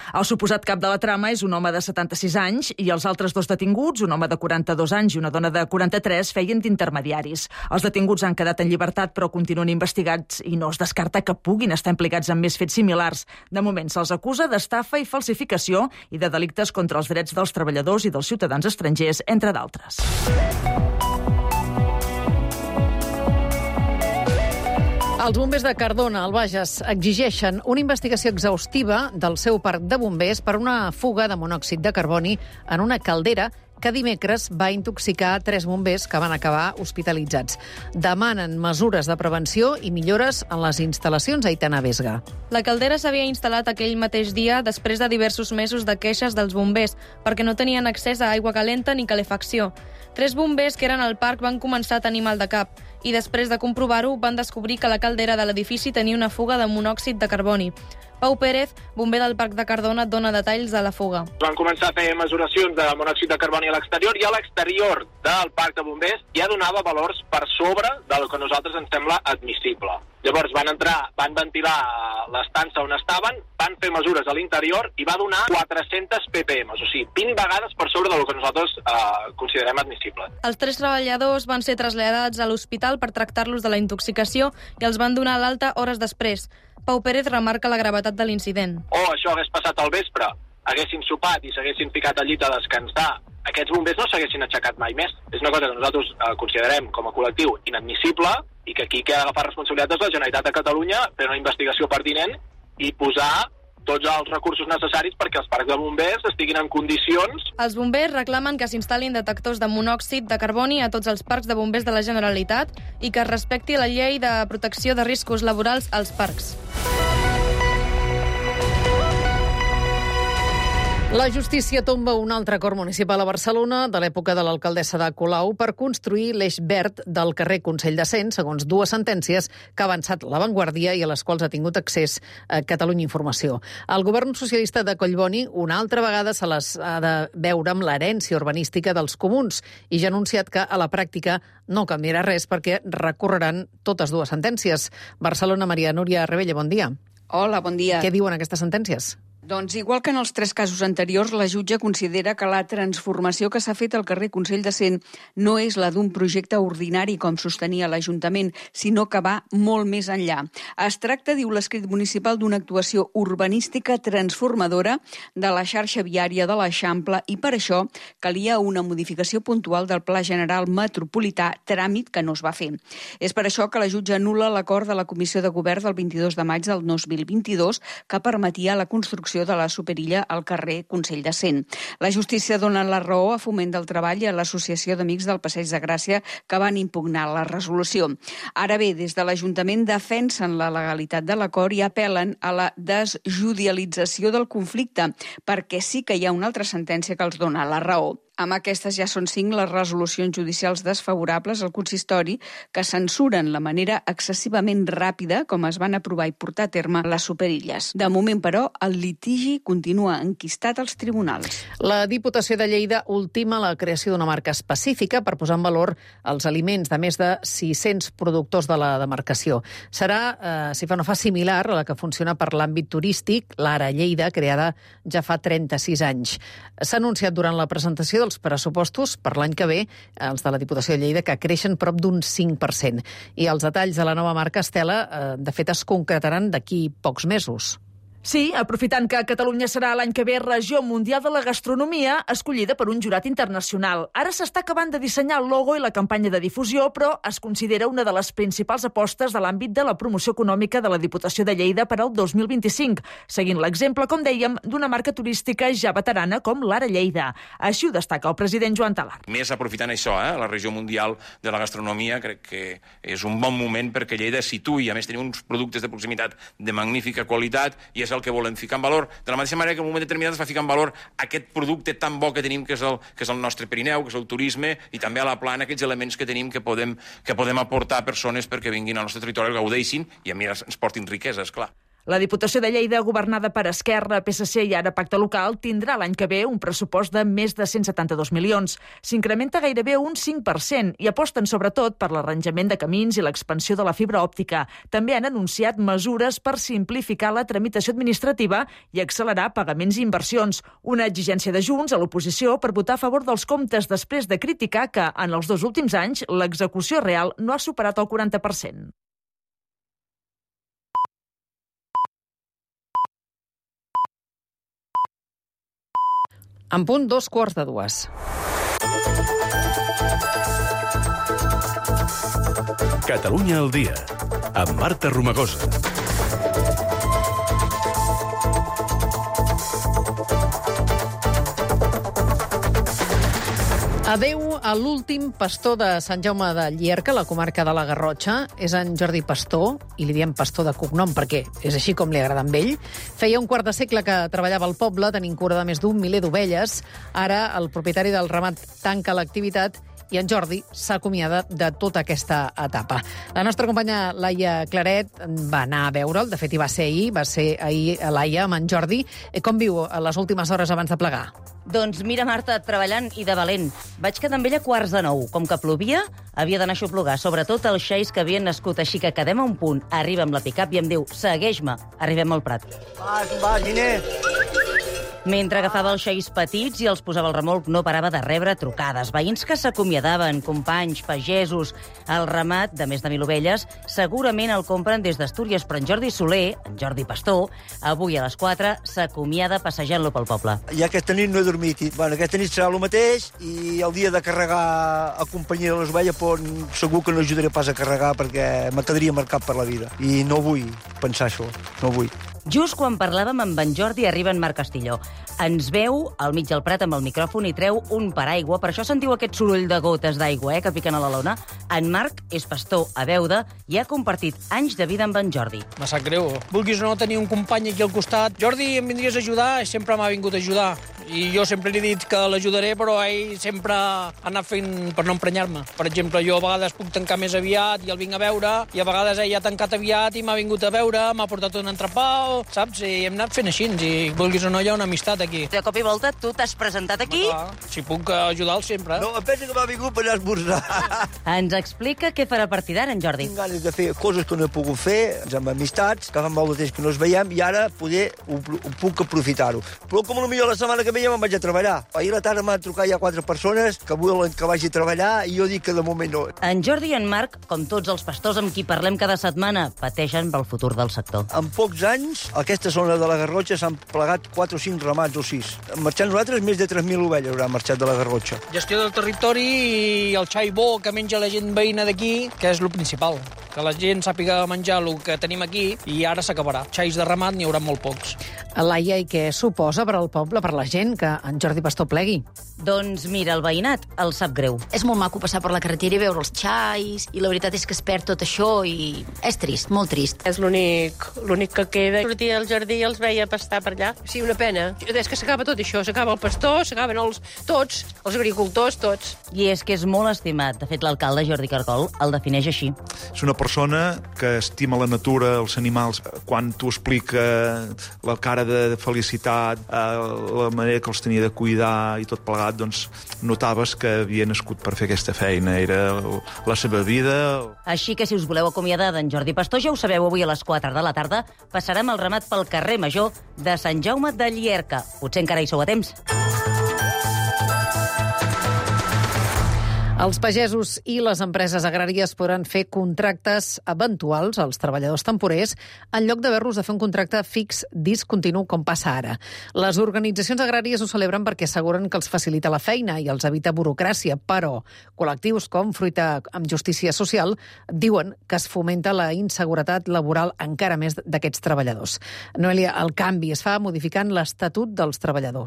El suposat cap de la trama és un home de 76 anys i els altres dos detinguts, un home de 42 anys i una dona de 43, feien d'intermediaris. Els detinguts han quedat en llibertat però continuen investigats i no es descarta que puguin estar implicats en més fets similars. De moment se'ls acusa d'estafa i falsificació i de delictes contra els drets dels treballadors i dels ciutadans estrangers, entre d'altres. Els bombers de Cardona, al Bages, exigeixen una investigació exhaustiva del seu parc de bombers per una fuga de monòxid de carboni en una caldera que dimecres va intoxicar 3 bombers que van acabar hospitalitzats. Demanen mesures de prevenció i millores en les instal·lacions. Aitana Vesga. La caldera s'havia instal·lat aquell mateix dia després de diversos mesos de queixes dels bombers perquè no tenien accés a aigua calenta ni calefacció. 3 bombers que eren al parc van començar a tenir mal de cap i després de comprovar-ho van descobrir que la caldera de l'edifici tenia una fuga de monòxid de carboni. Pau Pérez, bomber del Parc de Cardona, dona detalls de la fuga. Van començar a fer mesuracions de monòxid de carboni a l'exterior i a l'exterior del Parc de Bombers ja donava valors per sobre del que a nosaltres ens sembla admissible. Llavors van entrar, van ventilar l'estança on estaven, van fer mesures a l'interior i va donar 400 ppm, o sigui, 20 vegades per sobre del que nosaltres considerem admissible. Els 3 treballadors van ser traslladats a l'hospital per tractar-los de la intoxicació i els van donar l'alta hores després. Pau Pérez remarca la gravetat de l'incident. Això hagués passat al vespre, haguessin sopat i s'haguessin ficat al llit a descansar, aquests bombers no s'haguessin aixecat mai més. És una cosa que nosaltres considerem com a col·lectiu inadmissible i que aquí ha d'agafar responsabilitat de la Generalitat de Catalunya, fer una investigació pertinent i posar tots els recursos necessaris perquè els parcs de bombers estiguin en condicions. Els bombers reclamen que s'instal·lin detectors de monòxid de carboni a tots els parcs de bombers de la Generalitat i que es respecti la llei de protecció de riscos laborals als parcs. La justícia tomba un altre acord municipal a Barcelona de l'època de l'alcaldessa de Colau per construir l'eix verd del carrer Consell de Cent, segons 2 sentències que ha avançat La Vanguardia i a les quals ha tingut accés a Catalunya Informació. El govern socialista de Collboni una altra vegada se les ha de veure amb l'herència urbanística dels comuns i ja ha anunciat que a la pràctica no canviarà res perquè recorreran totes 2 sentències. Barcelona, Maria Núria Rebella, bon dia. Hola, bon dia. Què diuen aquestes sentències? Doncs igual que en els 3 casos anteriors, la jutge considera que la transformació que s'ha fet al carrer Consell de Cent no és la d'un projecte ordinari, com sostenia l'Ajuntament, sinó que va molt més enllà. Es tracta, diu l'escrit municipal, d'una actuació urbanística transformadora de la xarxa viària de l'Eixample i per això calia una modificació puntual del Pla General Metropolità, tràmit que no es va fer. És per això que la jutge anul·la l'acord de la Comissió de Govern del 22 de maig del 2022 que permetia la construcció de la superilla al carrer Consell de Cent. La justícia dona la raó a Foment del Treball i a l'Associació d'Amics del Passeig de Gràcia que van impugnar la resolució. Ara bé, des de l'Ajuntament defensen la legalitat de l'acord i apel·len a la desjudicialització del conflicte, perquè sí que hi ha una altra sentència que els dona la raó. Amb aquestes ja són 5 les resolucions judicials desfavorables al consistori que censuren la manera excessivament ràpida com es van aprovar i portar a terme les superilles. De moment, però, el litigi continua enquistat als tribunals. La Diputació de Lleida ultima la creació d'una marca específica per posar en valor els aliments de més de 600 productors de la demarcació. Serà, si fa no fa, similar a la que funciona per l'àmbit turístic, l'Ara Lleida, creada ja fa 36 anys. S'ha anunciat durant la presentació dels pressupostos per l'any que ve, els de la Diputació de Lleida, que creixen prop d'un 5%. I els detalls de la nova marca Estela, de fet, es concretaran d'aquí pocs mesos. Sí, aprofitant que Catalunya serà l'any que ve Regió Mundial de la Gastronomia, escollida per un jurat internacional. Ara s'està acabant de dissenyar el logo i la campanya de difusió, però es considera una de les principals apostes de l'àmbit de la promoció econòmica de la Diputació de Lleida per al 2025, seguint l'exemple, com dèiem, d'una marca turística ja veterana com l'Ara Lleida. Així ho destaca el president Joan Talar. Més aprofitant això, la Regió Mundial de la Gastronomia, crec que és un bon moment perquè Lleida situï, a més tenim uns productes de proximitat de magnífica qualitat i és el que volem ficar en valor, de la mateixa manera que en un moment determinat es va ficar en valor aquest producte tan bo que tenim, que és el nostre Pirineu, que és el turisme, i també a la plana aquests elements que tenim que podem aportar a persones perquè vinguin al nostre territori, el gaudeixin i a mi ens portin riquesa, esclar. La Diputació de Lleida, governada per Esquerra, PSC i ara Pacte Local, tindrà l'any que ve un pressupost de més de 172 milions. S'incrementa gairebé un 5% i aposten sobretot per l'arranjament de camins i l'expansió de la fibra òptica. També han anunciat mesures per simplificar la tramitació administrativa i accelerar pagaments i inversions. Una exigència de Junts a l'oposició per votar a favor dels comptes després de criticar que, en els 2 últims anys, l'execució real no ha superat el 40%. En punt 2:15. Catalunya al dia, amb Marta Romagosa. Adeu a l'últim pastor de Sant Jaume de Llierca, la comarca de la Garrotxa. És en Jordi Pastor, i li diem Pastor de cognom perquè és així com li agrada amb ell. Feia un quart de segle que treballava al poble, tenint cura de més d'1 miler d'ovelles. Ara el propietari del ramat tanca l'activitat i en Jordi s'acomiada de tota aquesta etapa. La nostra companya Laia Claret va anar a veure'l, de fet hi va ser ahir a Laia amb en Jordi. Com viu a les últimes hores abans de plegar? Doncs mira, Marta, treballant i de valent. Vaig quedar amb ella a 8:45. Com que plovia, havia d'anar a xoplugar, sobretot els xais que havien nascut. Així que quedem a un punt, arriba amb la pick-up i em diu, segueix-me, arribem al Prat. Va, Giner. Mentre agafava els xais petits i els posava al remolc, no parava de rebre trucades. Veïns que s'acomiadaven, companys, pagesos. El ramat, de més de 1.000 ovelles, segurament el compren des d'Astúries, però en Jordi Soler, en Jordi Pastor, avui a les 4 s'acomiada passejant-lo pel poble. I aquesta nit no he dormit. Bueno, aquesta nit serà el mateix i el dia de carregar a companyia de les ovelles segur que no ajudaré pas a carregar perquè me quedaria marcat per la vida. I no vull pensar això, no vull. Just quan parlàvem amb en Jordi arriba en Marc Castilló. Ens veu al mig del Prat amb el micròfon i treu un paraigua. Per això sentiu aquest soroll de gotes d'aigua que piquen a la lona. En Marc és pastor a Beuda i ha compartit anys de vida amb en Jordi. Me sap greu. Vulguis o no tenir un company aquí al costat. Jordi, em vindries a ajudar? Sempre m'ha vingut a ajudar. I jo sempre li he dit que l'ajudaré, però ell sempre ha anat fent per no emprenyar-me. Per exemple, jo a vegades puc tancar més aviat i el vinc a veure, i a vegades ell ha tancat aviat i m'ha vingut a veure, m'ha portat un entrepà, saps? I hem anat fent així, i vulguis o no hi ha una amistat aquí. De cop i volta tu t'has presentat aquí? Si puc ajudar-lo sempre. No, em pensa que m'ha vingut per anar a esmorzar. Ens explica què farà a partir d'ara, en Jordi. Tinc ganes de fer coses que no he pogut fer, amb amistats, que fa molt de temps que no es veiem, i ara poder ho puc aprofitar-ho. Però com potser la setmana que ve ja me'n vaig a treballar. Ahir a la tarda m'han trucat ja 4 persones que volen que vagi a treballar i jo dic que de moment no. En Jordi i en Marc, com tots els pastors amb qui parlem cada setmana, pateixen pel futur del sector. En pocs anys, a aquesta zona de la Garrotxa s'han plegat 4 o 5 ramats o 6. Marxant nosaltres, més de 3.000 ovelles hauran marxat de la Garrotxa. Gestió del territori i el xai bo que menja la gent veïna d'aquí, que és el principal. Que la gent sàpiga menjar el que tenim aquí i ara s'acabarà. Xais de ramat n'hi haurà molt pocs. Laia, i què suposa per al poble, per la gent, que en Jordi Pastor plegui? Doncs mira, el veïnat el sap greu. És molt maco passar per la carretera i veure els xais, i la veritat és que es perd tot això i és trist, molt trist. És l'únic que queda. Sortia el jardí i els veia pastar per allà. Sí, una pena. És que s'acaba tot això. S'acaba el pastor, s'acaben tots, els agricultors, tots. I és que és molt estimat. De fet, l'alcalde Jordi Cargol el defineix així. És una persona que estima la natura, els animals. Quan t'ho explica, la cara de felicitat, la manera que els tenia de cuidar i tot plegat, doncs notaves que havia nascut per fer aquesta feina. Era la seva vida. Així que si us voleu acomiadar d'en Jordi Pastor, ja ho sabeu, avui a les 4 de la tarda passarem el ramat pel carrer Major de Sant Jaume de Llierca. Potser encara hi sou a temps. Els pagesos i les empreses agràries podran fer contractes eventuals als treballadors temporers en lloc d'haver-los de fer un contracte fix discontinu com passa ara. Les organitzacions agràries ho celebren perquè asseguren que els facilita la feina i els evita burocràcia, però col·lectius com Fruita amb Justícia Social diuen que es fomenta la inseguretat laboral encara més d'aquests treballadors. Noelia, el canvi es fa modificant l'Estatut dels Treballadors.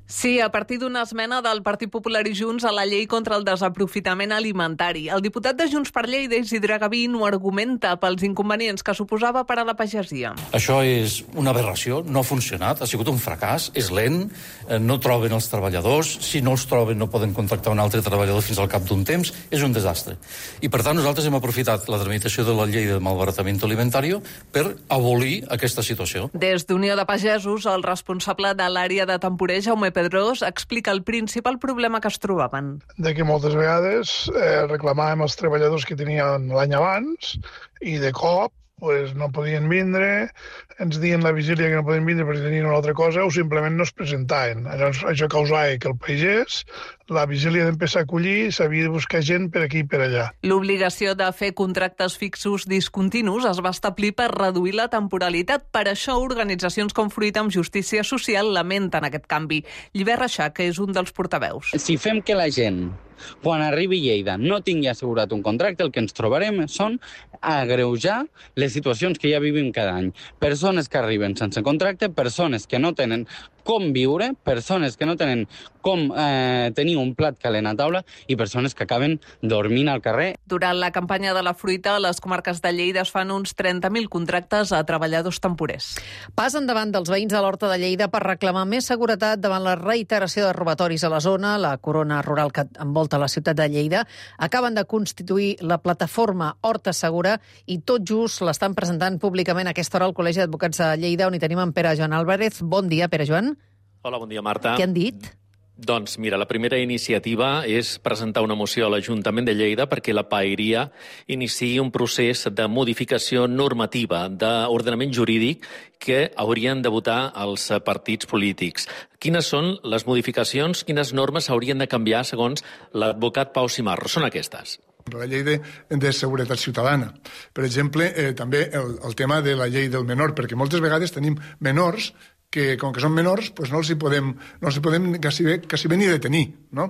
Sí, a partir d'una esmena del Partit Popular i Junts a la llei contra el desaprofitament alimentari. El diputat de Junts per Lleida, Isidre Gavín, ho argumenta pels inconvenients que suposava per a la pagesia. Això és una aberració, no ha funcionat, ha sigut un fracàs, és lent, no troben els treballadors, si no els troben no poden contractar un altre treballador fins al cap d'un temps, és un desastre. I per tant nosaltres hem aprofitat la tramitació de la llei de malbaratament alimentari per abolir aquesta situació. Des d'Unió de Pagesos, el responsable de l'àrea de Temporers, Jaume Pedrós, explica el principal problema que es trobaven. De que moltes vegades reclamàvem els treballadors que tenien l'any abans i de cop no podien vindre, ens diuen la vigília que no podien vindre perquè tenien una altra cosa o simplement no es presentaven. Això causava que el pagès, la vigília d'empezar a collir, s'havia de buscar gent per aquí i per allà. L'obligació de fer contractes fixos discontinus es va establir per reduir la temporalitat. Per això, organitzacions com Fruit amb Justícia Social lamenten aquest canvi. Llibert Reixac, que és un dels portaveus. Si fem que la gent, quan arribi a Lleida, no tingui assegurat un contracte, el que ens trobarem són agreujar les situacions que ja vivim cada any. Persones que arriben sense contracte, persones que no tenen com viure, persones que no tenen com tenir un plat calent a taula i persones que acaben dormint al carrer. Durant la campanya de la fruita, a les comarques de Lleida es fan uns 30.000 contractes a treballadors temporers. Pas endavant dels veïns de l'Horta de Lleida per reclamar més seguretat davant la reiteració de robatoris a la zona. La corona rural que envolta la ciutat de Lleida acaben de constituir la plataforma Horta Segura i tot just l'estan presentant públicament a aquesta hora al Col·legi d'Advocats de Lleida, on hi tenim en Pere Joan Álvarez. Bon dia, Pere Joan. Hola, bon dia, Marta. Què han dit? Doncs mira, la primera iniciativa és presentar una moció a l'Ajuntament de Lleida perquè la Paeria iniciï un procés de modificació normativa d'ordenament jurídic que haurien de votar els partits polítics. Quines són les modificacions, quines normes haurien de canviar segons l'advocat Pau Simarro? Són aquestes. La llei de seguretat ciutadana. Per exemple, també el tema de la llei del menor, perquè moltes vegades tenim menors que, com que són menors, doncs no els hi podem quasi bé ni detenir. No?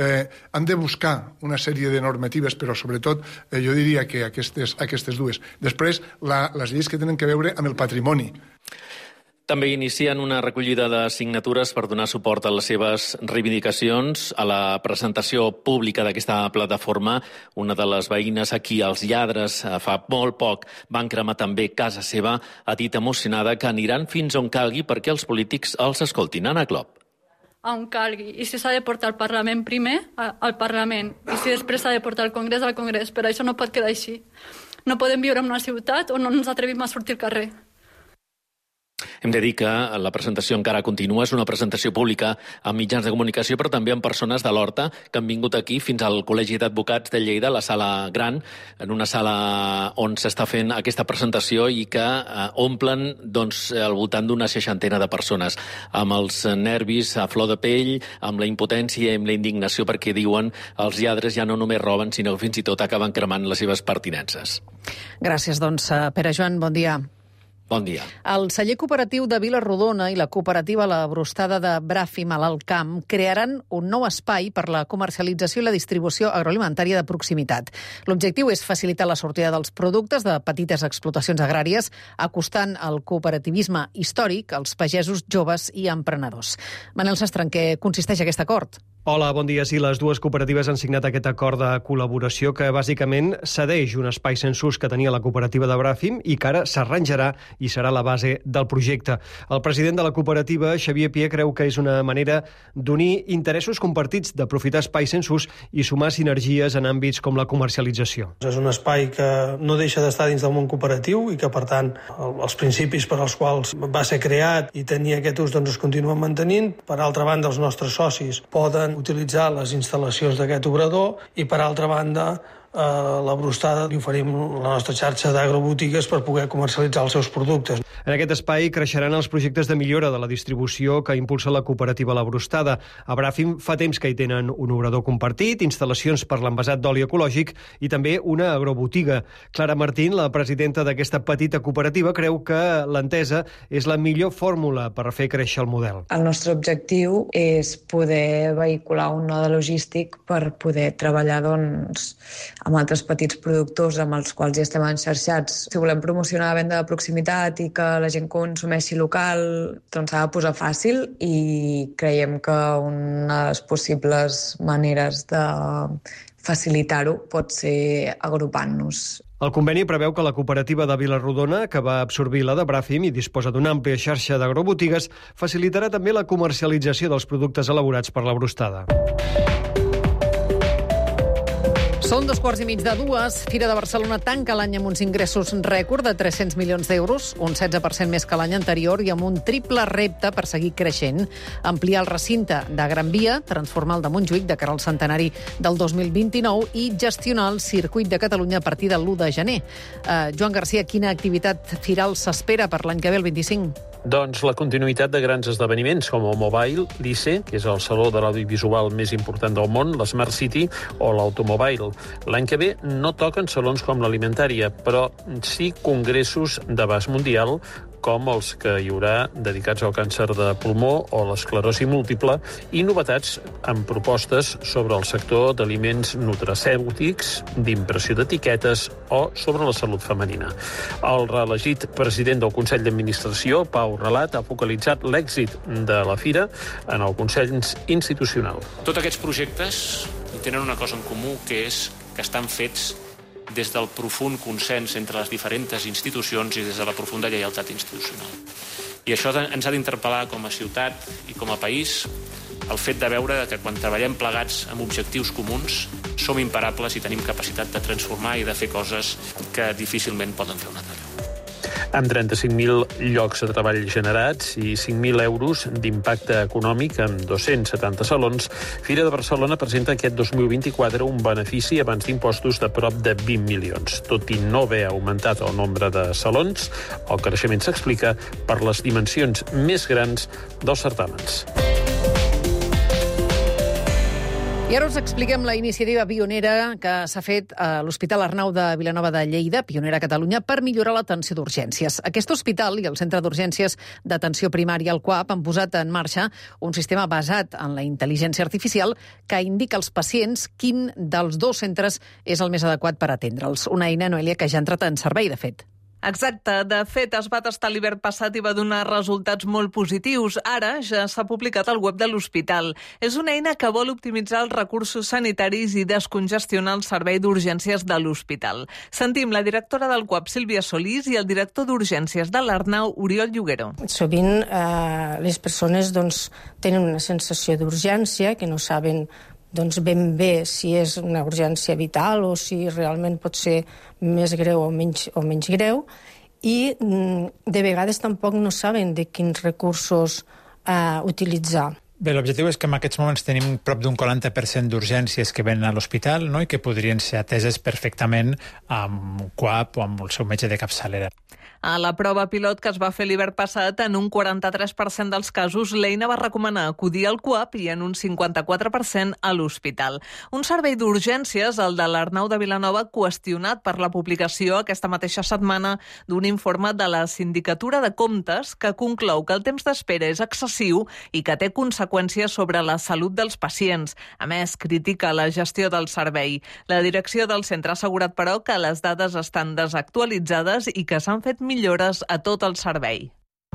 Han de buscar una sèrie de normatives, però sobretot jo diria que aquestes dues. Després, les lleis que tenen que veure amb el patrimoni. També inicien una recollida de signatures per donar suport a les seves reivindicacions. A la presentació pública d'aquesta plataforma, una de les veïnes a qui els lladres fa molt poc van cremar també casa seva, ha dit emocionada que aniran fins on calgui perquè els polítics els escoltin. Anna Clop. On calgui. I si s'ha de portar al Parlament primer, al Parlament. I si després s'ha de portar al Congrés, al Congrés. Però això no pot quedar així. No podem viure en una ciutat on no ens atrevim a sortir al carrer. Hem de dir que la presentació encara continua, és una presentació pública amb mitjans de comunicació, però també amb persones de l'Horta que han vingut aquí fins al Col·legi d'Advocats de Lleida, la sala gran, en una sala on s'està fent aquesta presentació i que omplen al voltant d'una 60 de persones, amb els nervis a flor de pell, amb la impotència i amb la indignació, perquè diuen els lladres ja no només roben, sinó que fins i tot acaben cremant les seves pertinences. Gràcies, doncs, Pere Joan, bon dia. Bon dia. El celler cooperatiu de Vila-rodona i la cooperativa La Brostada de Bràfim a l'Alt Camp crearan un nou espai per la comercialització i la distribució agroalimentària de proximitat. L'objectiu és facilitar la sortida dels productes de petites explotacions agràries, acostant el cooperativisme històric als pagesos joves i emprenedors. Manel Sastre, en què consisteix aquest acord? Hola, bon dia. Sí, les dues cooperatives han signat aquest acord de col·laboració que bàsicament cedeix un espai sense ús que tenia la cooperativa de Bràfim i que ara s'arranjarà i serà la base del projecte. El president de la cooperativa, Xavier Pier, creu que és una manera d'unir interessos compartits, d'aprofitar espais sense ús i sumar sinergies en àmbits com la comercialització. És un espai que no deixa d'estar dins del món cooperatiu i que, per tant, els principis per als quals va ser creat i tenia aquest ús es continuen mantenint. Per altra banda, els nostres socis poden utilitzar les instal·lacions d'aquest obrador i, per altra banda, La Brostada li oferim la nostra xarxa d'agrobotigues per poder comercialitzar els seus productes. En aquest espai creixeran els projectes de millora de la distribució que impulsa la cooperativa La Brostada. A Bràfim fa temps que hi tenen un obrador compartit, instal·lacions per l'envasat d'oli ecològic i també una agrobotiga. Clara Martín, la presidenta d'aquesta petita cooperativa, creu que l'entesa és la millor fórmula per fer créixer el model. El nostre objectiu és poder vehicular un node logístic per poder treballar amb altres petits productors amb els quals ja estem enxarxats. Si volem promocionar la venda de proximitat i que la gent consumeixi local, doncs s'ha de posar fàcil, i creiem que una de les possibles maneres de facilitar-ho pot ser agrupant-nos. El conveni preveu que la cooperativa de Vilarrodona, que va absorbir la de Bràfim i disposa d'una àmplia xarxa d'agrobotigues, facilitarà també la comercialització dels productes elaborats per la Brustada. Són 2:15. Fira de Barcelona tanca l'any amb uns ingressos rècord de 300 milions d'euros, un 16% més que l'any anterior, i amb un triple repte per seguir creixent: ampliar el recinte de Gran Via, transformar el de Montjuïc de cara al centenari del 2029 i gestionar el circuit de Catalunya a partir de l'1 de gener. Joan Garcia, quina activitat firal s'espera per l'any que ve, el 25? Doncs la continuïtat de grans esdeveniments com el Mobile, l'ICE, que és el saló de l'audiovisual més important del món, l'Smart City o l'Automobile. L'any que ve no toquen salons com l'Alimentària, però sí congressos d'abast mundial, com els que hi haurà dedicats al càncer de pulmó o l'esclerosi múltiple, i novetats amb propostes sobre el sector d'aliments nutracèutics, d'impressió d'etiquetes o sobre la salut femenina. El reelegit president del Consell d'Administració, Pau Relat, ha focalitzat l'èxit de la fira en el consens institucional. Tots aquests projectes tenen una cosa en comú, que és que estan fets des del profund consens entre les diferents institucions i des de la profunda lleialtat institucional. I això ens ha d'interpel·lar com a ciutat i com a país, el fet de veure que quan treballem plegats amb objectius comuns som imparables i tenim capacitat de transformar i de fer coses que difícilment poden fer un altre. Amb 35.000 llocs de treball generats i 5.000 euros d'impacte econòmic amb 270 salons, Fira de Barcelona presenta aquest 2024 un benefici abans d'impostos de prop de 20 milions. Tot i no haver augmentat el nombre de salons, el creixement s'explica per les dimensions més grans dels certàmens. I ara us expliquem la iniciativa pionera que s'ha fet a l'Hospital Arnau de Vilanova de Lleida, pionera a Catalunya, per millorar l'atenció d'urgències. Aquest hospital i el Centre d'Urgències d'Atenció Primària, el CUAP, han posat en marxa un sistema basat en la intel·ligència artificial que indica als pacients quin dels dos centres és el més adequat per atendre'ls. Una eina, Noelia, que ja ha entrat en servei, de fet. Exacte. De fet, es va tastar l'hivern passat i va donar resultats molt positius. Ara ja s'ha publicat al web de l'hospital. És una eina que vol optimitzar els recursos sanitaris i descongestionar el servei d'urgències de l'hospital. Sentim la directora del CUAP, Sílvia Solís, i el director d'urgències de l'Arnau, Oriol Lloguero. Sovint les persones tenen una sensació d'urgència que no saben ben bé si és una urgència vital o si realment pot ser més greu o menys greu, i de vegades tampoc no saben de quins recursos utilitzar. Bé, l'objectiu és que en aquests moments tenim prop d'un 40% d'urgències que venen a l'hospital, no?, i que podrien ser ateses perfectament amb CUAP o amb el seu metge de capçalera. A la prova pilot que es va fer l'hivern passat, en un 43% dels casos, l'eina va recomanar acudir al CUAP i en un 54% a l'hospital. Un servei d'urgències, el de l'Arnau de Vilanova, qüestionat per la publicació aquesta mateixa setmana d'un informe de la Sindicatura de Comptes que conclou que el temps d'espera és excessiu i que té conseqüències sobre la salut dels pacients. A més, critica la gestió del servei. La direcció del centre ha assegurat, però, que les dades estan desactualitzades i que s'han fet millores a tot el servei.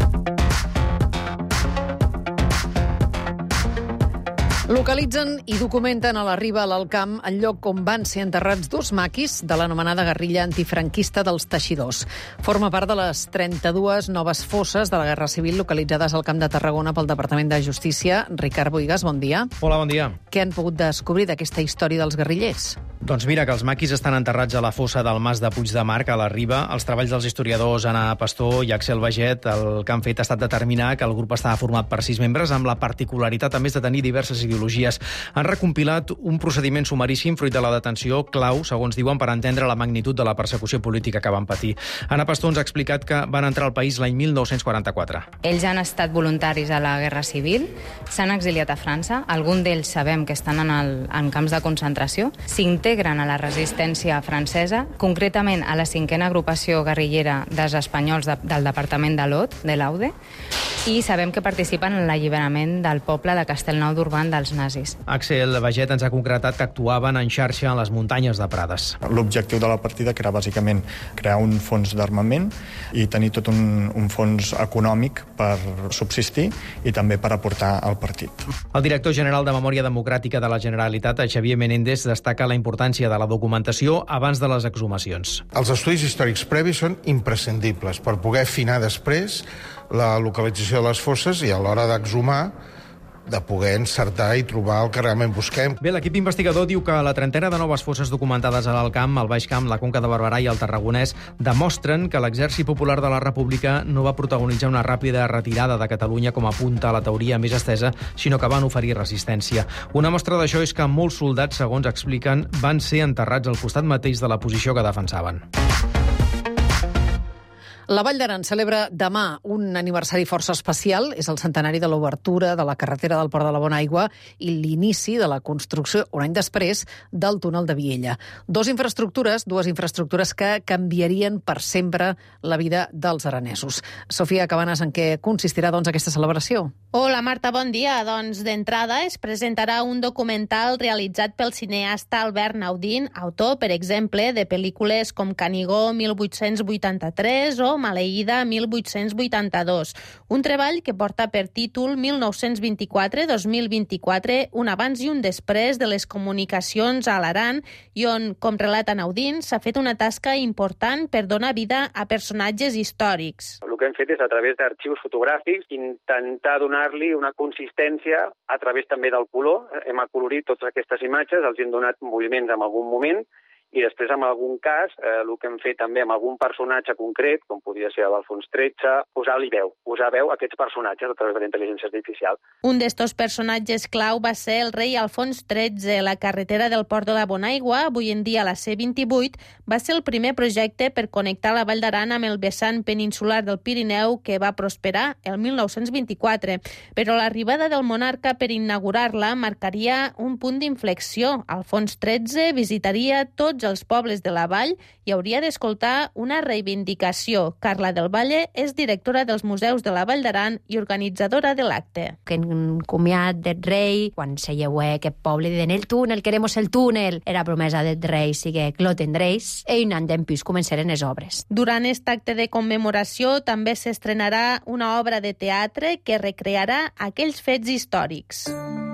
Localitzen i documenten a la Riba, a l'Alcamp, el lloc on van ser enterrats dos maquis de l'anomenada guerrilla antifranquista dels Teixidors. Forma part de les 32 noves fosses de la Guerra Civil localitzades al Camp de Tarragona pel Departament de Justícia. Ricard Boigas, bon dia. Hola, bon dia. Què han pogut descobrir d'aquesta història dels guerrillers? Doncs mira, que els maquis estan enterrats a la fossa del Mas de Puigdemarc, a la Riba. Els treballs dels historiadors Anna Pastor i Axel Baget el que han fet ha estat determinar que el grup estava format per 6 membres, amb la particularitat, a més, de tenir diverses ideologies. Han recompilat un procediment sumaríssim fruit de la detenció clau, segons diuen, per entendre la magnitud de la persecució política que van patir. Anna Pastor ens ha explicat que van entrar al país l'any 1944. Ells han estat voluntaris a la Guerra Civil, s'han exiliat a França, alguns d'ells sabem que estan en camps de concentració, s'integren a la resistència francesa, concretament a la 5a agrupació guerrillera dels espanyols del departament de l'Aude, i sabem que participen en l'alliberament del poble de Castellnou d'Urban dels dels nazis. Axel Baget ens ha concretat que actuaven en xarxa a les muntanyes de Prades. L'objectiu de la partida que era bàsicament crear un fons d'armament i tenir tot un fons econòmic per subsistir i també per aportar al partit. El director general de Memòria Democràtica de la Generalitat, Xavier Menéndez, destaca la importància de la documentació abans de les exhumacions. Els estudis històrics previs són imprescindibles per poder afinar després la localització de les fosses i a l'hora d'exhumar de poder encertar i trobar el que realment busquem. Bé, l'equip investigador diu que la trentena de noves fosses documentades a l'Alt Camp, al Baix Camp, la Conca de Barberà i el Tarragonès demostren que l'Exèrcit Popular de la República no va protagonitzar una ràpida retirada de Catalunya com apunta la teoria més estesa, sinó que van oferir resistència. Una mostra d'això és que molts soldats, segons expliquen, van ser enterrats al costat mateix de la posició que defensaven. La Vall d'Aran celebra demà un aniversari força especial. És el centenari de l'obertura de la carretera del Port de la Bonaigua i l'inici de la construcció, un any després, del túnel de Viella. Dues infraestructures que canviarien per sempre la vida dels aranesos. Sofia Cabanes, en què consistirà, doncs, aquesta celebració? Hola, Marta, bon dia. Doncs, d'entrada, es presentarà un documental realitzat pel cineasta Albert Naudín, autor, per exemple, de pel·lícules com Canigó 1883 o Maleïda 1882. Un treball que porta per títol 1924-2024, un abans i un després de les comunicacions a l'Aran, i on, com relata Naudín, s'ha fet una tasca important per donar vida a personatges històrics. El que hem fet és, a través d'arxius fotogràfics, intentar donar-li una consistència a través també del color. Hem acolorit totes aquestes imatges, els hem donat moviments en algun moment, i després, en algun cas, el que hem fet també amb algun personatge concret, com podria ser l'Alfons XIII, posar-li veu, posar veu a aquests personatges a través de la intel·ligència artificial. Un d'estos personatges clau va ser el rei Alfons XIII. La carretera del Port de la Bonaigua, avui en dia la C28, va ser el primer projecte per connectar la Vall d'Aran amb el vessant peninsular del Pirineu, que va prosperar el 1924. Però l'arribada del monarca per inaugurar-la marcaria un punt d'inflexió. Alfons XIII visitaria tots els pobles de la vall i hauria d'escoltar una reivindicació. Carla del Valle és directora dels Museus de la Vall d'Aran i organitzadora de l'acte. Que en comiat del rei, quan se lleué aquest poble, diuen el túnel, queremos el túnel. Era promesa del rei, sigue que lo tendréis, i un any d'empís començaren les obres. Durant aquest acte de commemoració també s'estrenarà una obra de teatre que recrearà aquells fets històrics.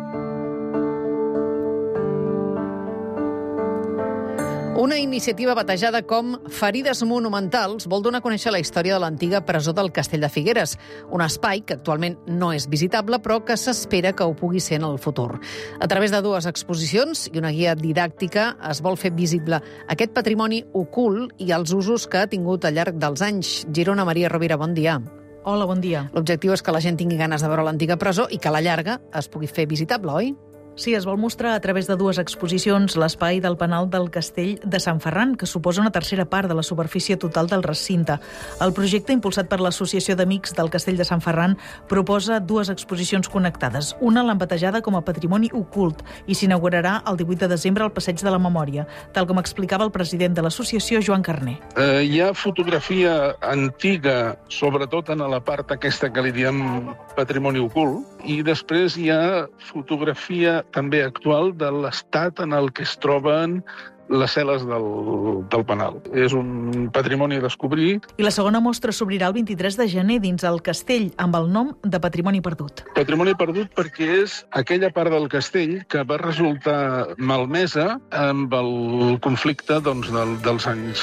Una iniciativa batejada com Ferides Monumentals vol donar a conèixer la història de l'antiga presó del Castell de Figueres, un espai que actualment no és visitable, però que s'espera que ho pugui ser en el futur. A través de dues exposicions i una guia didàctica es vol fer visible aquest patrimoni ocult i els usos que ha tingut al llarg dels anys. Girona, Maria Rovira, bon dia. Hola, bon dia. L'objectiu és que la gent tingui ganes de veure l'antiga presó i que a la llarga es pugui fer visitable, oi? Sí, es vol mostrar a través de dues exposicions l'espai del penal del Castell de Sant Ferran, que suposa una tercera part de la superfície total del recinte. El projecte, impulsat per l'Associació d'Amics del Castell de Sant Ferran, proposa dues exposicions connectades. Una l'han batejada com a Patrimoni Ocult i s'inaugurarà el 18 de desembre al Passeig de la Memòria, tal com explicava el president de l'associació, Joan Carner. Hi ha fotografia antiga, sobretot en la part aquesta que li diem Patrimoni Ocult, i després hi ha fotografia també actual de l'estat en el que es troben les cel·les del penal. És un patrimoni a descobrir. I la segona mostra s'obrirà el 23 de gener dins el castell, amb el nom de Patrimoni Perdut. Patrimoni perdut perquè és aquella part del castell que va resultar malmesa amb el conflicte dels anys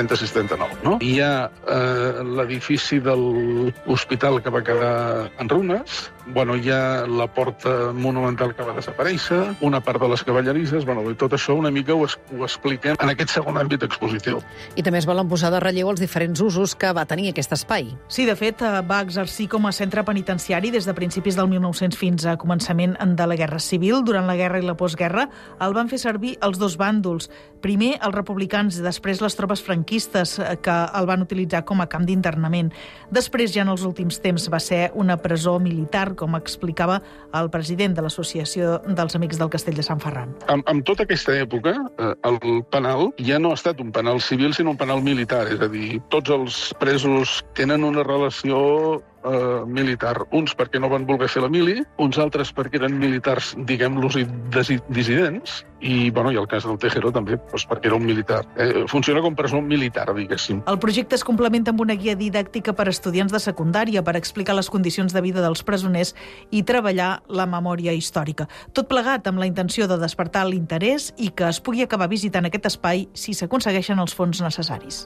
36-39. No? Hi ha l'edifici de l'hospital que va quedar en runes, hi ha la porta monumental que va desaparèixer, una part de les cavallerisses, i tot això una mica ho expliquem en aquest segon àmbit expositiu. I també es volen posar de relleu els diferents usos que va tenir aquest espai. Sí, de fet, va exercir com a centre penitenciari des de principis del 1900 fins a començament de la Guerra Civil. Durant la guerra i la postguerra el van fer servir els dos bàndols. Primer els republicans i després les tropes franquistes, que el van utilitzar com a camp d'internament. Després, ja en els últims temps, va ser una presó militar, com explicava el president de l'Associació dels Amics del Castell de Sant Ferran. En tota aquesta època, el penal ja no ha estat un penal civil, sinó un penal militar. És a dir, tots els presos tenen una relació militar. Uns perquè no van voler fer la mili, uns altres perquè eren militars, diguem-los, dissidents, i el cas del Tejero també, perquè era un militar. Funciona com presó militar, diguéssim. El projecte es complementa amb una guia didàctica per a estudiants de secundària per explicar les condicions de vida dels presoners i treballar la memòria històrica. Tot plegat amb la intenció de despertar l'interès i que es pugui acabar visitant aquest espai si s'aconsegueixen els fons necessaris.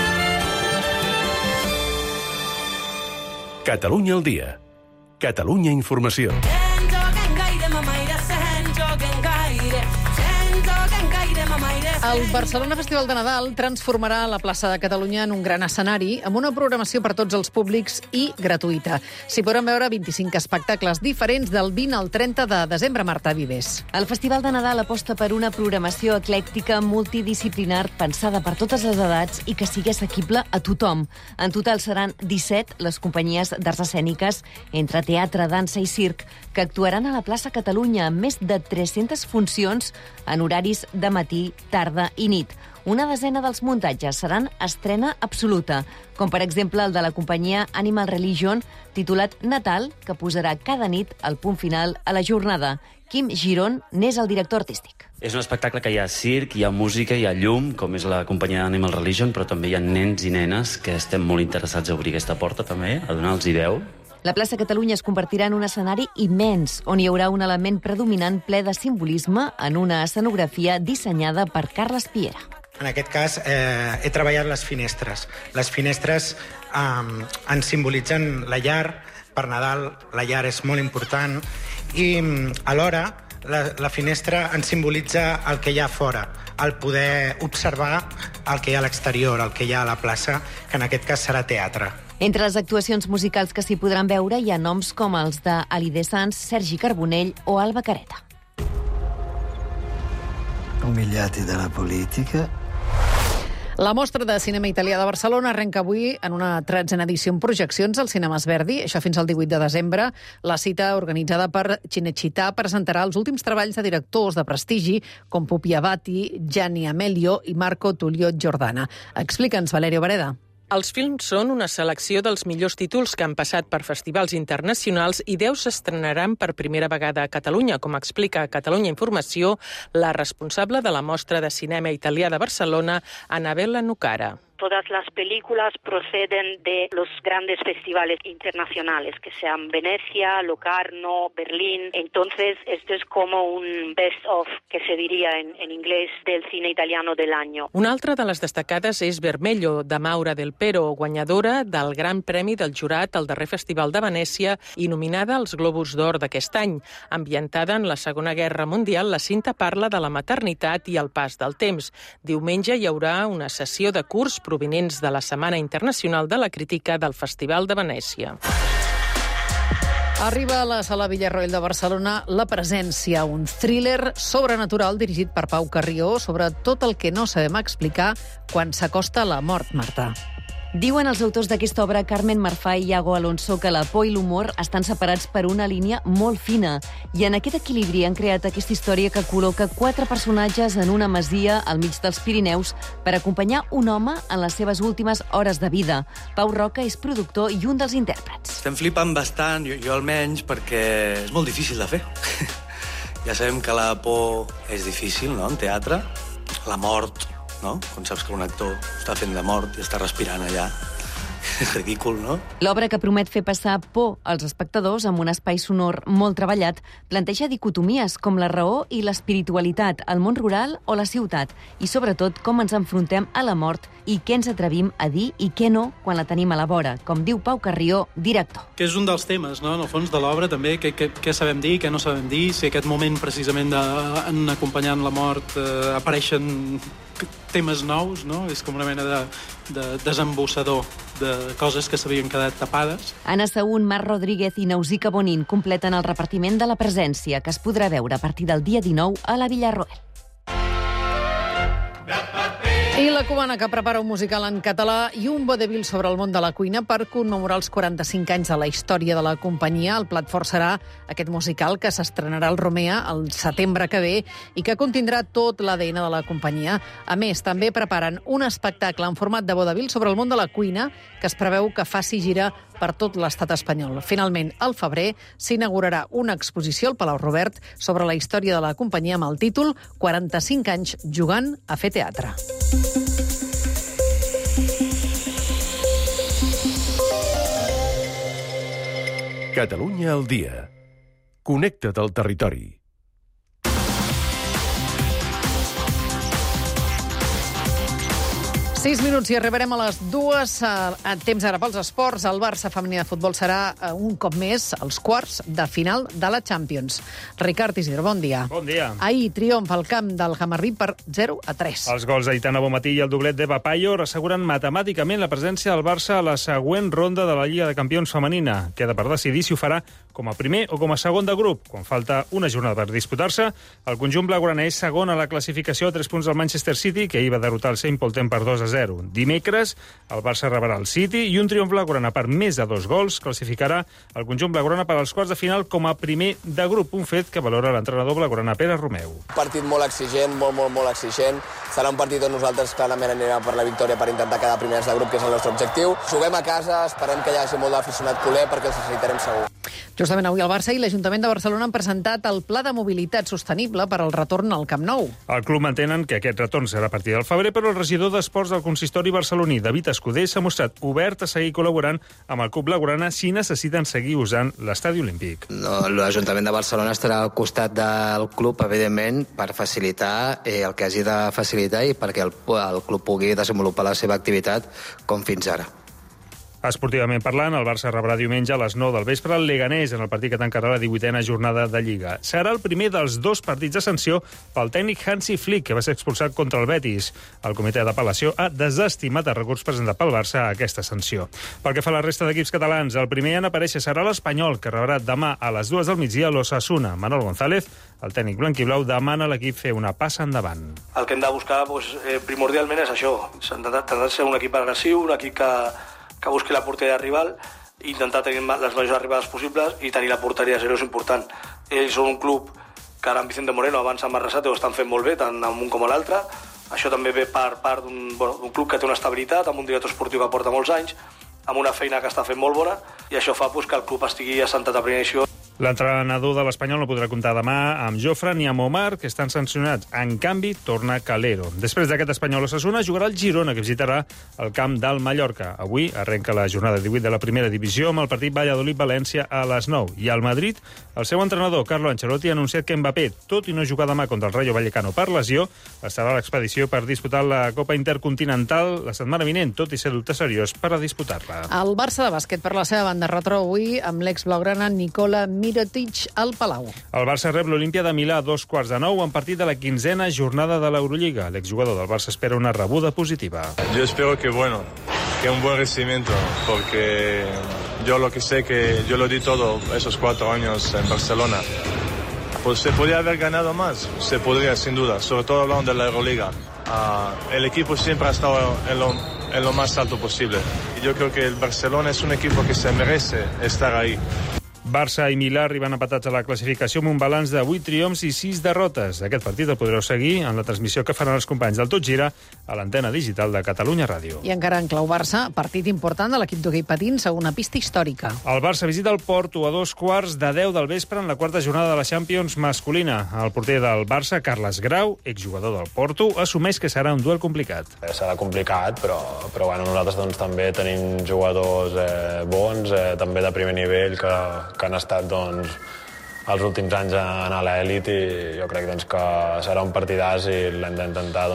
Catalunya al dia. Catalunya Informació. El Barcelona Festival de Nadal transformarà la plaça de Catalunya en un gran escenari amb una programació per tots els públics i gratuïta. S'hi podran veure 25 espectacles diferents del 20 al 30 de desembre. Marta Vives. El Festival de Nadal aposta per una programació eclèctica multidisciplinar pensada per totes les edats i que sigui assequible a tothom. En total seran 17 les companyies d'arts escèniques entre teatre, dansa i circ que actuaran a la plaça Catalunya amb més de 300 funcions en horaris de matí, tarda i nit. Una desena dels muntatges seran estrena absoluta, com per exemple el de la companyia Animal Religion, titulat Natal, que posarà cada nit el punt final a la jornada. Quim Girón n'és el director artístic. És un espectacle que hi ha circ, hi ha música, hi ha llum, com és la companyia Animal Religion, però també hi ha nens i nenes que estem molt interessats a obrir aquesta porta també, a donar-los veu. La plaça Catalunya es convertirà en un escenari immens, on hi haurà un element predominant ple de simbolisme en una escenografia dissenyada per Carles Piera. En aquest cas, he treballat les finestres. Les finestres ens simbolitzen la llar. Per Nadal, la llar és molt important. I, alhora, la finestra ens simbolitza el que hi ha fora, el poder observar el que hi ha a l'exterior, el que hi ha a la plaça, que en aquest cas serà teatre. Entre les actuacions musicals que s'hi podran veure hi ha noms com els d'Alidé Sans, Sergi Carbonell o Alba Careta. Umiliati dalla politica. La mostra de cinema italià de Barcelona arrenca avui en una 13a edició amb projeccions als cinemes Verdi, això fins al 18 de desembre. La cita, organitzada per Cinecittà, presentarà els últims treballs de directors de prestigi com Pupi Avati, Gianni Amelio i Marco Tullio Giordana. Explica'ns, Valerio Vareda. Els films són una selecció dels millors títols que han passat per festivals internacionals i 10 s'estrenaran per primera vegada a Catalunya, com explica a Catalunya Informació la responsable de la mostra de cinema italià de Barcelona, Anabella Nucara. Todas las películas proceden de los grandes festivales internacionales, que sean Venecia, Locarno, Berlín. Entonces, esto es como un best-of, que se diría en inglés, del cine italiano del año. Una altra de les destacades és Vermelho, de Maura Del Pero, guanyadora del Gran Premi del Jurat al darrer Festival de Venècia i nominada als Globus d'Or d'aquest any. Ambientada en la Segona Guerra Mundial, la cinta parla de la maternitat i el pas del temps. Diumenge hi haurà una sessió de curs provinents de la Setmana Internacional de la Crítica del Festival de Venècia. Arriba a la Sala Villarroel de Barcelona La Presència, un thriller sobrenatural dirigit per Pau Carrió sobre tot el que no sabem explicar quan s'acosta la mort, Marta. Diuen els autors d'aquesta obra, Carmen Marfà i Iago Alonso, que la por i l'humor estan separats per una línia molt fina. I en aquest equilibri han creat aquesta història que col·loca 4 personatges en una masia al mig dels Pirineus per acompanyar un home en les seves últimes hores de vida. Pau Roca és productor i un dels intèrprets. Estem flipant bastant, jo almenys, perquè és molt difícil de fer. Ja sabem que la por és difícil, no?, en teatre. La mort, no? Quan saps que un actor està fent de mort i està respirant allà. És ridícul, no? L'obra, que promet fer passar por als espectadors amb un espai sonor molt treballat, planteja dicotomies com la raó i l'espiritualitat, el món rural o la ciutat, i sobretot com ens enfrontem a la mort i què ens atrevim a dir i què no quan la tenim a la vora, com diu Pau Carrió, director. Que és un dels temes, no?, en el fons de l'obra també, què sabem dir, què no sabem dir, si aquest moment precisament en acompanyant la mort apareixen temes nous, no? És com una mena de desembossador de coses que s'havien quedat tapades. Anna Saún, Marc Rodríguez i Nausica Bonin completen el repartiment de La Presència, que es podrà veure a partir del dia 19 a la Villarroel. I la cubana, que prepara un musical en català i un vodevil sobre el món de la cuina per commemorar els 45 anys de la història de la companyia. El plat fort serà aquest musical que s'estrenarà al Romea el setembre que ve i que contindrà tot l'ADN de la companyia. A més, també preparen un espectacle en format de vodevil sobre el món de la cuina que es preveu que faci gira per tot l'estat espanyol. Finalment, al febrer, s'inaugurarà una exposició al Palau Robert sobre la història de la companyia amb el títol 45 anys jugant a fer teatre. Catalunya al dia. Connecta't al territori. 6 minuts i arribarem a les 2. Temps ara pels esports. El Barça femení de futbol serà un cop més als quarts de final de la Champions. Ricard Isidro, bon dia. Bon dia. Ahir triomf al camp del Hamarri per 0-3. Els gols d'Aitana Bonmatí i el doblet d'Eva Payo asseguren matemàticament la presència del Barça a la següent ronda de la Lliga de Campions femenina. Queda per decidir si ho farà com a primer o com a segon de grup. Quan falta una jornada per disputar-se, el conjunt blaugrana és segon a la classificació a 3 punts del Manchester City, que ahir va derrotar el Saint Polten per 2-0. Dimecres, el Barça rebrà el City i un triomf blaugrana per més de 2 gols classificarà el conjunt blaugrana per als quarts de final com a primer de grup, un fet que valora l'entrenador blaugrana Pere Romeu. Un partit molt exigent, molt exigent. Serà un partit on nosaltres clarament anirem per la victòria per intentar quedar primers de grup, que és el nostre objectiu. Juguem a casa, esperem que hi hagi molt d'aficionat culer perquè els necessitarem segur. Justament avui el Barça i l'Ajuntament de Barcelona han presentat el Pla de Mobilitat Sostenible per al retorn al Camp Nou. Al club mantenen que aquest retorn serà a partir del febrer, però el regidor d'Esports del consistori barceloní, David Escudé, s'ha mostrat obert a seguir col·laborant amb el club blaugrana si necessiten seguir usant l'estadi olímpic. L'Ajuntament de Barcelona estarà al costat del club, evidentment, per facilitar el que hagi de facilitar i perquè el club pugui desenvolupar la seva activitat com fins ara. Esportivament parlant, el Barça rebrà diumenge a les 9 del vespre el Leganés en el partit que tancarà la 18a jornada de Lliga. Serà el primer dels 2 partits de sanció pel tècnic Hansi Flick, que va ser expulsat contra el Betis. El comitè d'apel·lació ha desestimat el recurs presentat pel Barça a aquesta sanció. Pel que fa a la resta d'equips catalans, el primer en aparèixer serà l'Espanyol, que rebrà demà a les 2 del migdia l'Osasuna. Manol González, el tècnic blanquiblau, demana a l'equip fer una passa endavant. El que hem de buscar primordialment és això. S'ha de ser un equip agressiu, un equip que busqui la porteria rival, intentar tenir les majors arribades possibles i tenir la porteria a zero és important. Ells són un club que ara amb Vicente Moreno, abans amb Arrasate, ho estan fent molt bé, tant en un com a l'altre. Això també ve per part d'un club que té una estabilitat, amb un director esportiu que porta molts anys, amb una feina que està fent molt bona, i això fa que el club estigui assentat a primera edició. L'entrenador de l'Espanyol no podrà comptar demà amb Jofre ni amb Omar, que estan sancionats. En canvi, torna Calero. Després d'aquest Espanyol Osasuna, jugarà el Girona, que visitarà el camp del Mallorca. Avui arrenca la jornada 18 de la primera divisió amb el partit Valladolid-València a les 9. I al Madrid, el seu entrenador, Carlo Ancelotti, ha anunciat que Mbappé, tot i no jugar demà contra el Rayo Vallecano per lesió, estarà a l'expedició per disputar la Copa Intercontinental la setmana vinent, tot i ser dubte seriós per a disputar-la. El Barça de bàsquet, per la seva banda, retró avui amb l'ex-blaugrana Nikola Mirotic al Palau. El Barça rep l'Olimpia de Milà a 2:45 en partit de la 15a jornada de l'Eurolliga. L'exjugador del Barça espera una rebuda positiva. Yo espero que un buen recibimiento, porque yo lo que sé que yo lo di todo esos 4 años en Barcelona. Pues se podría haber ganado más, se podría sin duda, sobre todo hablando de la Euroliga. El equipo siempre ha estado en lo más alto posible. Y yo creo que el Barcelona es un equipo que se merece estar ahí. Barça i Milà arriben empatats a la classificació amb un balanç de 8 triomfs i 6 derrotes. Aquest partit el podreu seguir en la transmissió que faran els companys del Tot Gira a l'antena digital de Catalunya Ràdio. I encara en clau Barça, partit important de l'equip d'hoquei patins a una pista històrica. El Barça visita el Porto a 2:15 del vespre en la 4a jornada de la Champions masculina. El porter del Barça, Carles Grau, exjugador del Porto, assumeix que serà un duel complicat. Serà complicat, però bueno, nosaltres també tenim jugadors bons, també de primer nivell, que han estat els últims anys en l'elit, i jo crec que serà un partidàs i l'hem d'intentar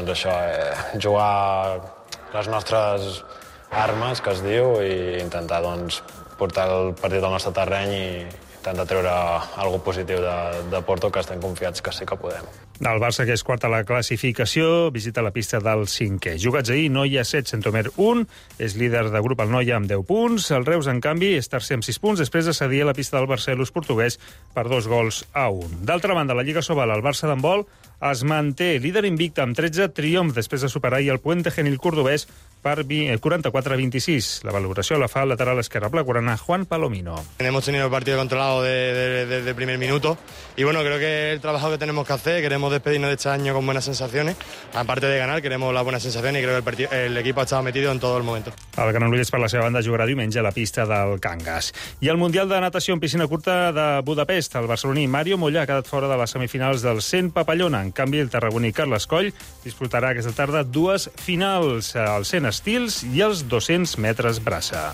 jugar les nostres armes, que es diu, i intentar portar el partit al nostre terreny i intentar treure alguna positiu de Porto, que estem confiats que sí que podem. El Barça, que és quart a la classificació, visita la pista del 5è. Jugats ahir, Noia 7, Santomer 1, és líder de grup el Noia amb 10 punts. El Reus, en canvi, és tercer amb 6 punts, després de cedir a la pista del Barcelona portuguès per 2-1. D'altra banda, la Lliga Sobal, el Barça d'handbol es manté líder invicte amb 13 triomfs després de superar el Puente Genil cordobès per 44-26. La valoració la fa el lateral esquerre blaugrana Juan Palomino. Hemos tenido el partido controlado desde el primer minuto y bueno, creo que el trabajo que tenemos que hacer, queremos despedirnos de este año con buenas sensaciones, aparte de ganar, queremos las buenas sensaciones y creo que el equipo ha estado metido en todo el momento. El Granollers, per la seva banda, jugarà diumenge a la pista del Cangas. I el Mundial de Natació en piscina curta de Budapest, el barceloní Mario Mollà ha quedat fora de les semifinals del 100 Papallona. En canvi, el tarragoní Carles Coll disputarà aquesta tarda dues finals, els 100 estils i els 200 metres braça.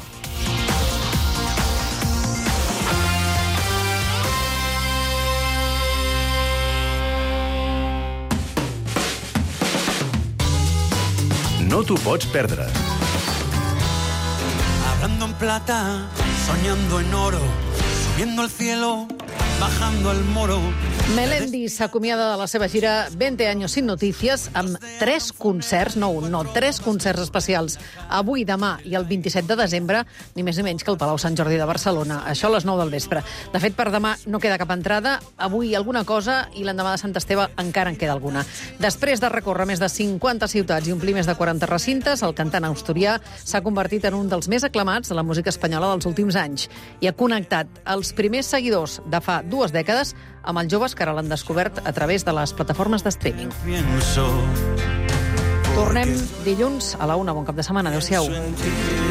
No t'ho pots perdre. Hablando en plata, soñando en oro, subiendo al cielo, bajando al moro. Melendi s'acomiada de la seva gira 20 años sin noticias amb 3 concerts, no un, no, 3 concerts especials avui, demà i el 27 de desembre, ni més ni menys que el Palau Sant Jordi de Barcelona, això a les 9 del vespre. De fet, per demà no queda cap entrada, avui alguna cosa i l'endemà de Sant Esteve encara en queda alguna. Després de recórrer més de 50 ciutats i omplir més de 40 recintes, el cantant asturià s'ha convertit en un dels més aclamats de la música espanyola dels últims anys i ha connectat els primers seguidors de fa 2 dècades amb els joves que ara l'han descobert a través de les plataformes de streaming. Tornem dilluns a la 1. Bon cap de setmana. Adéu-siau.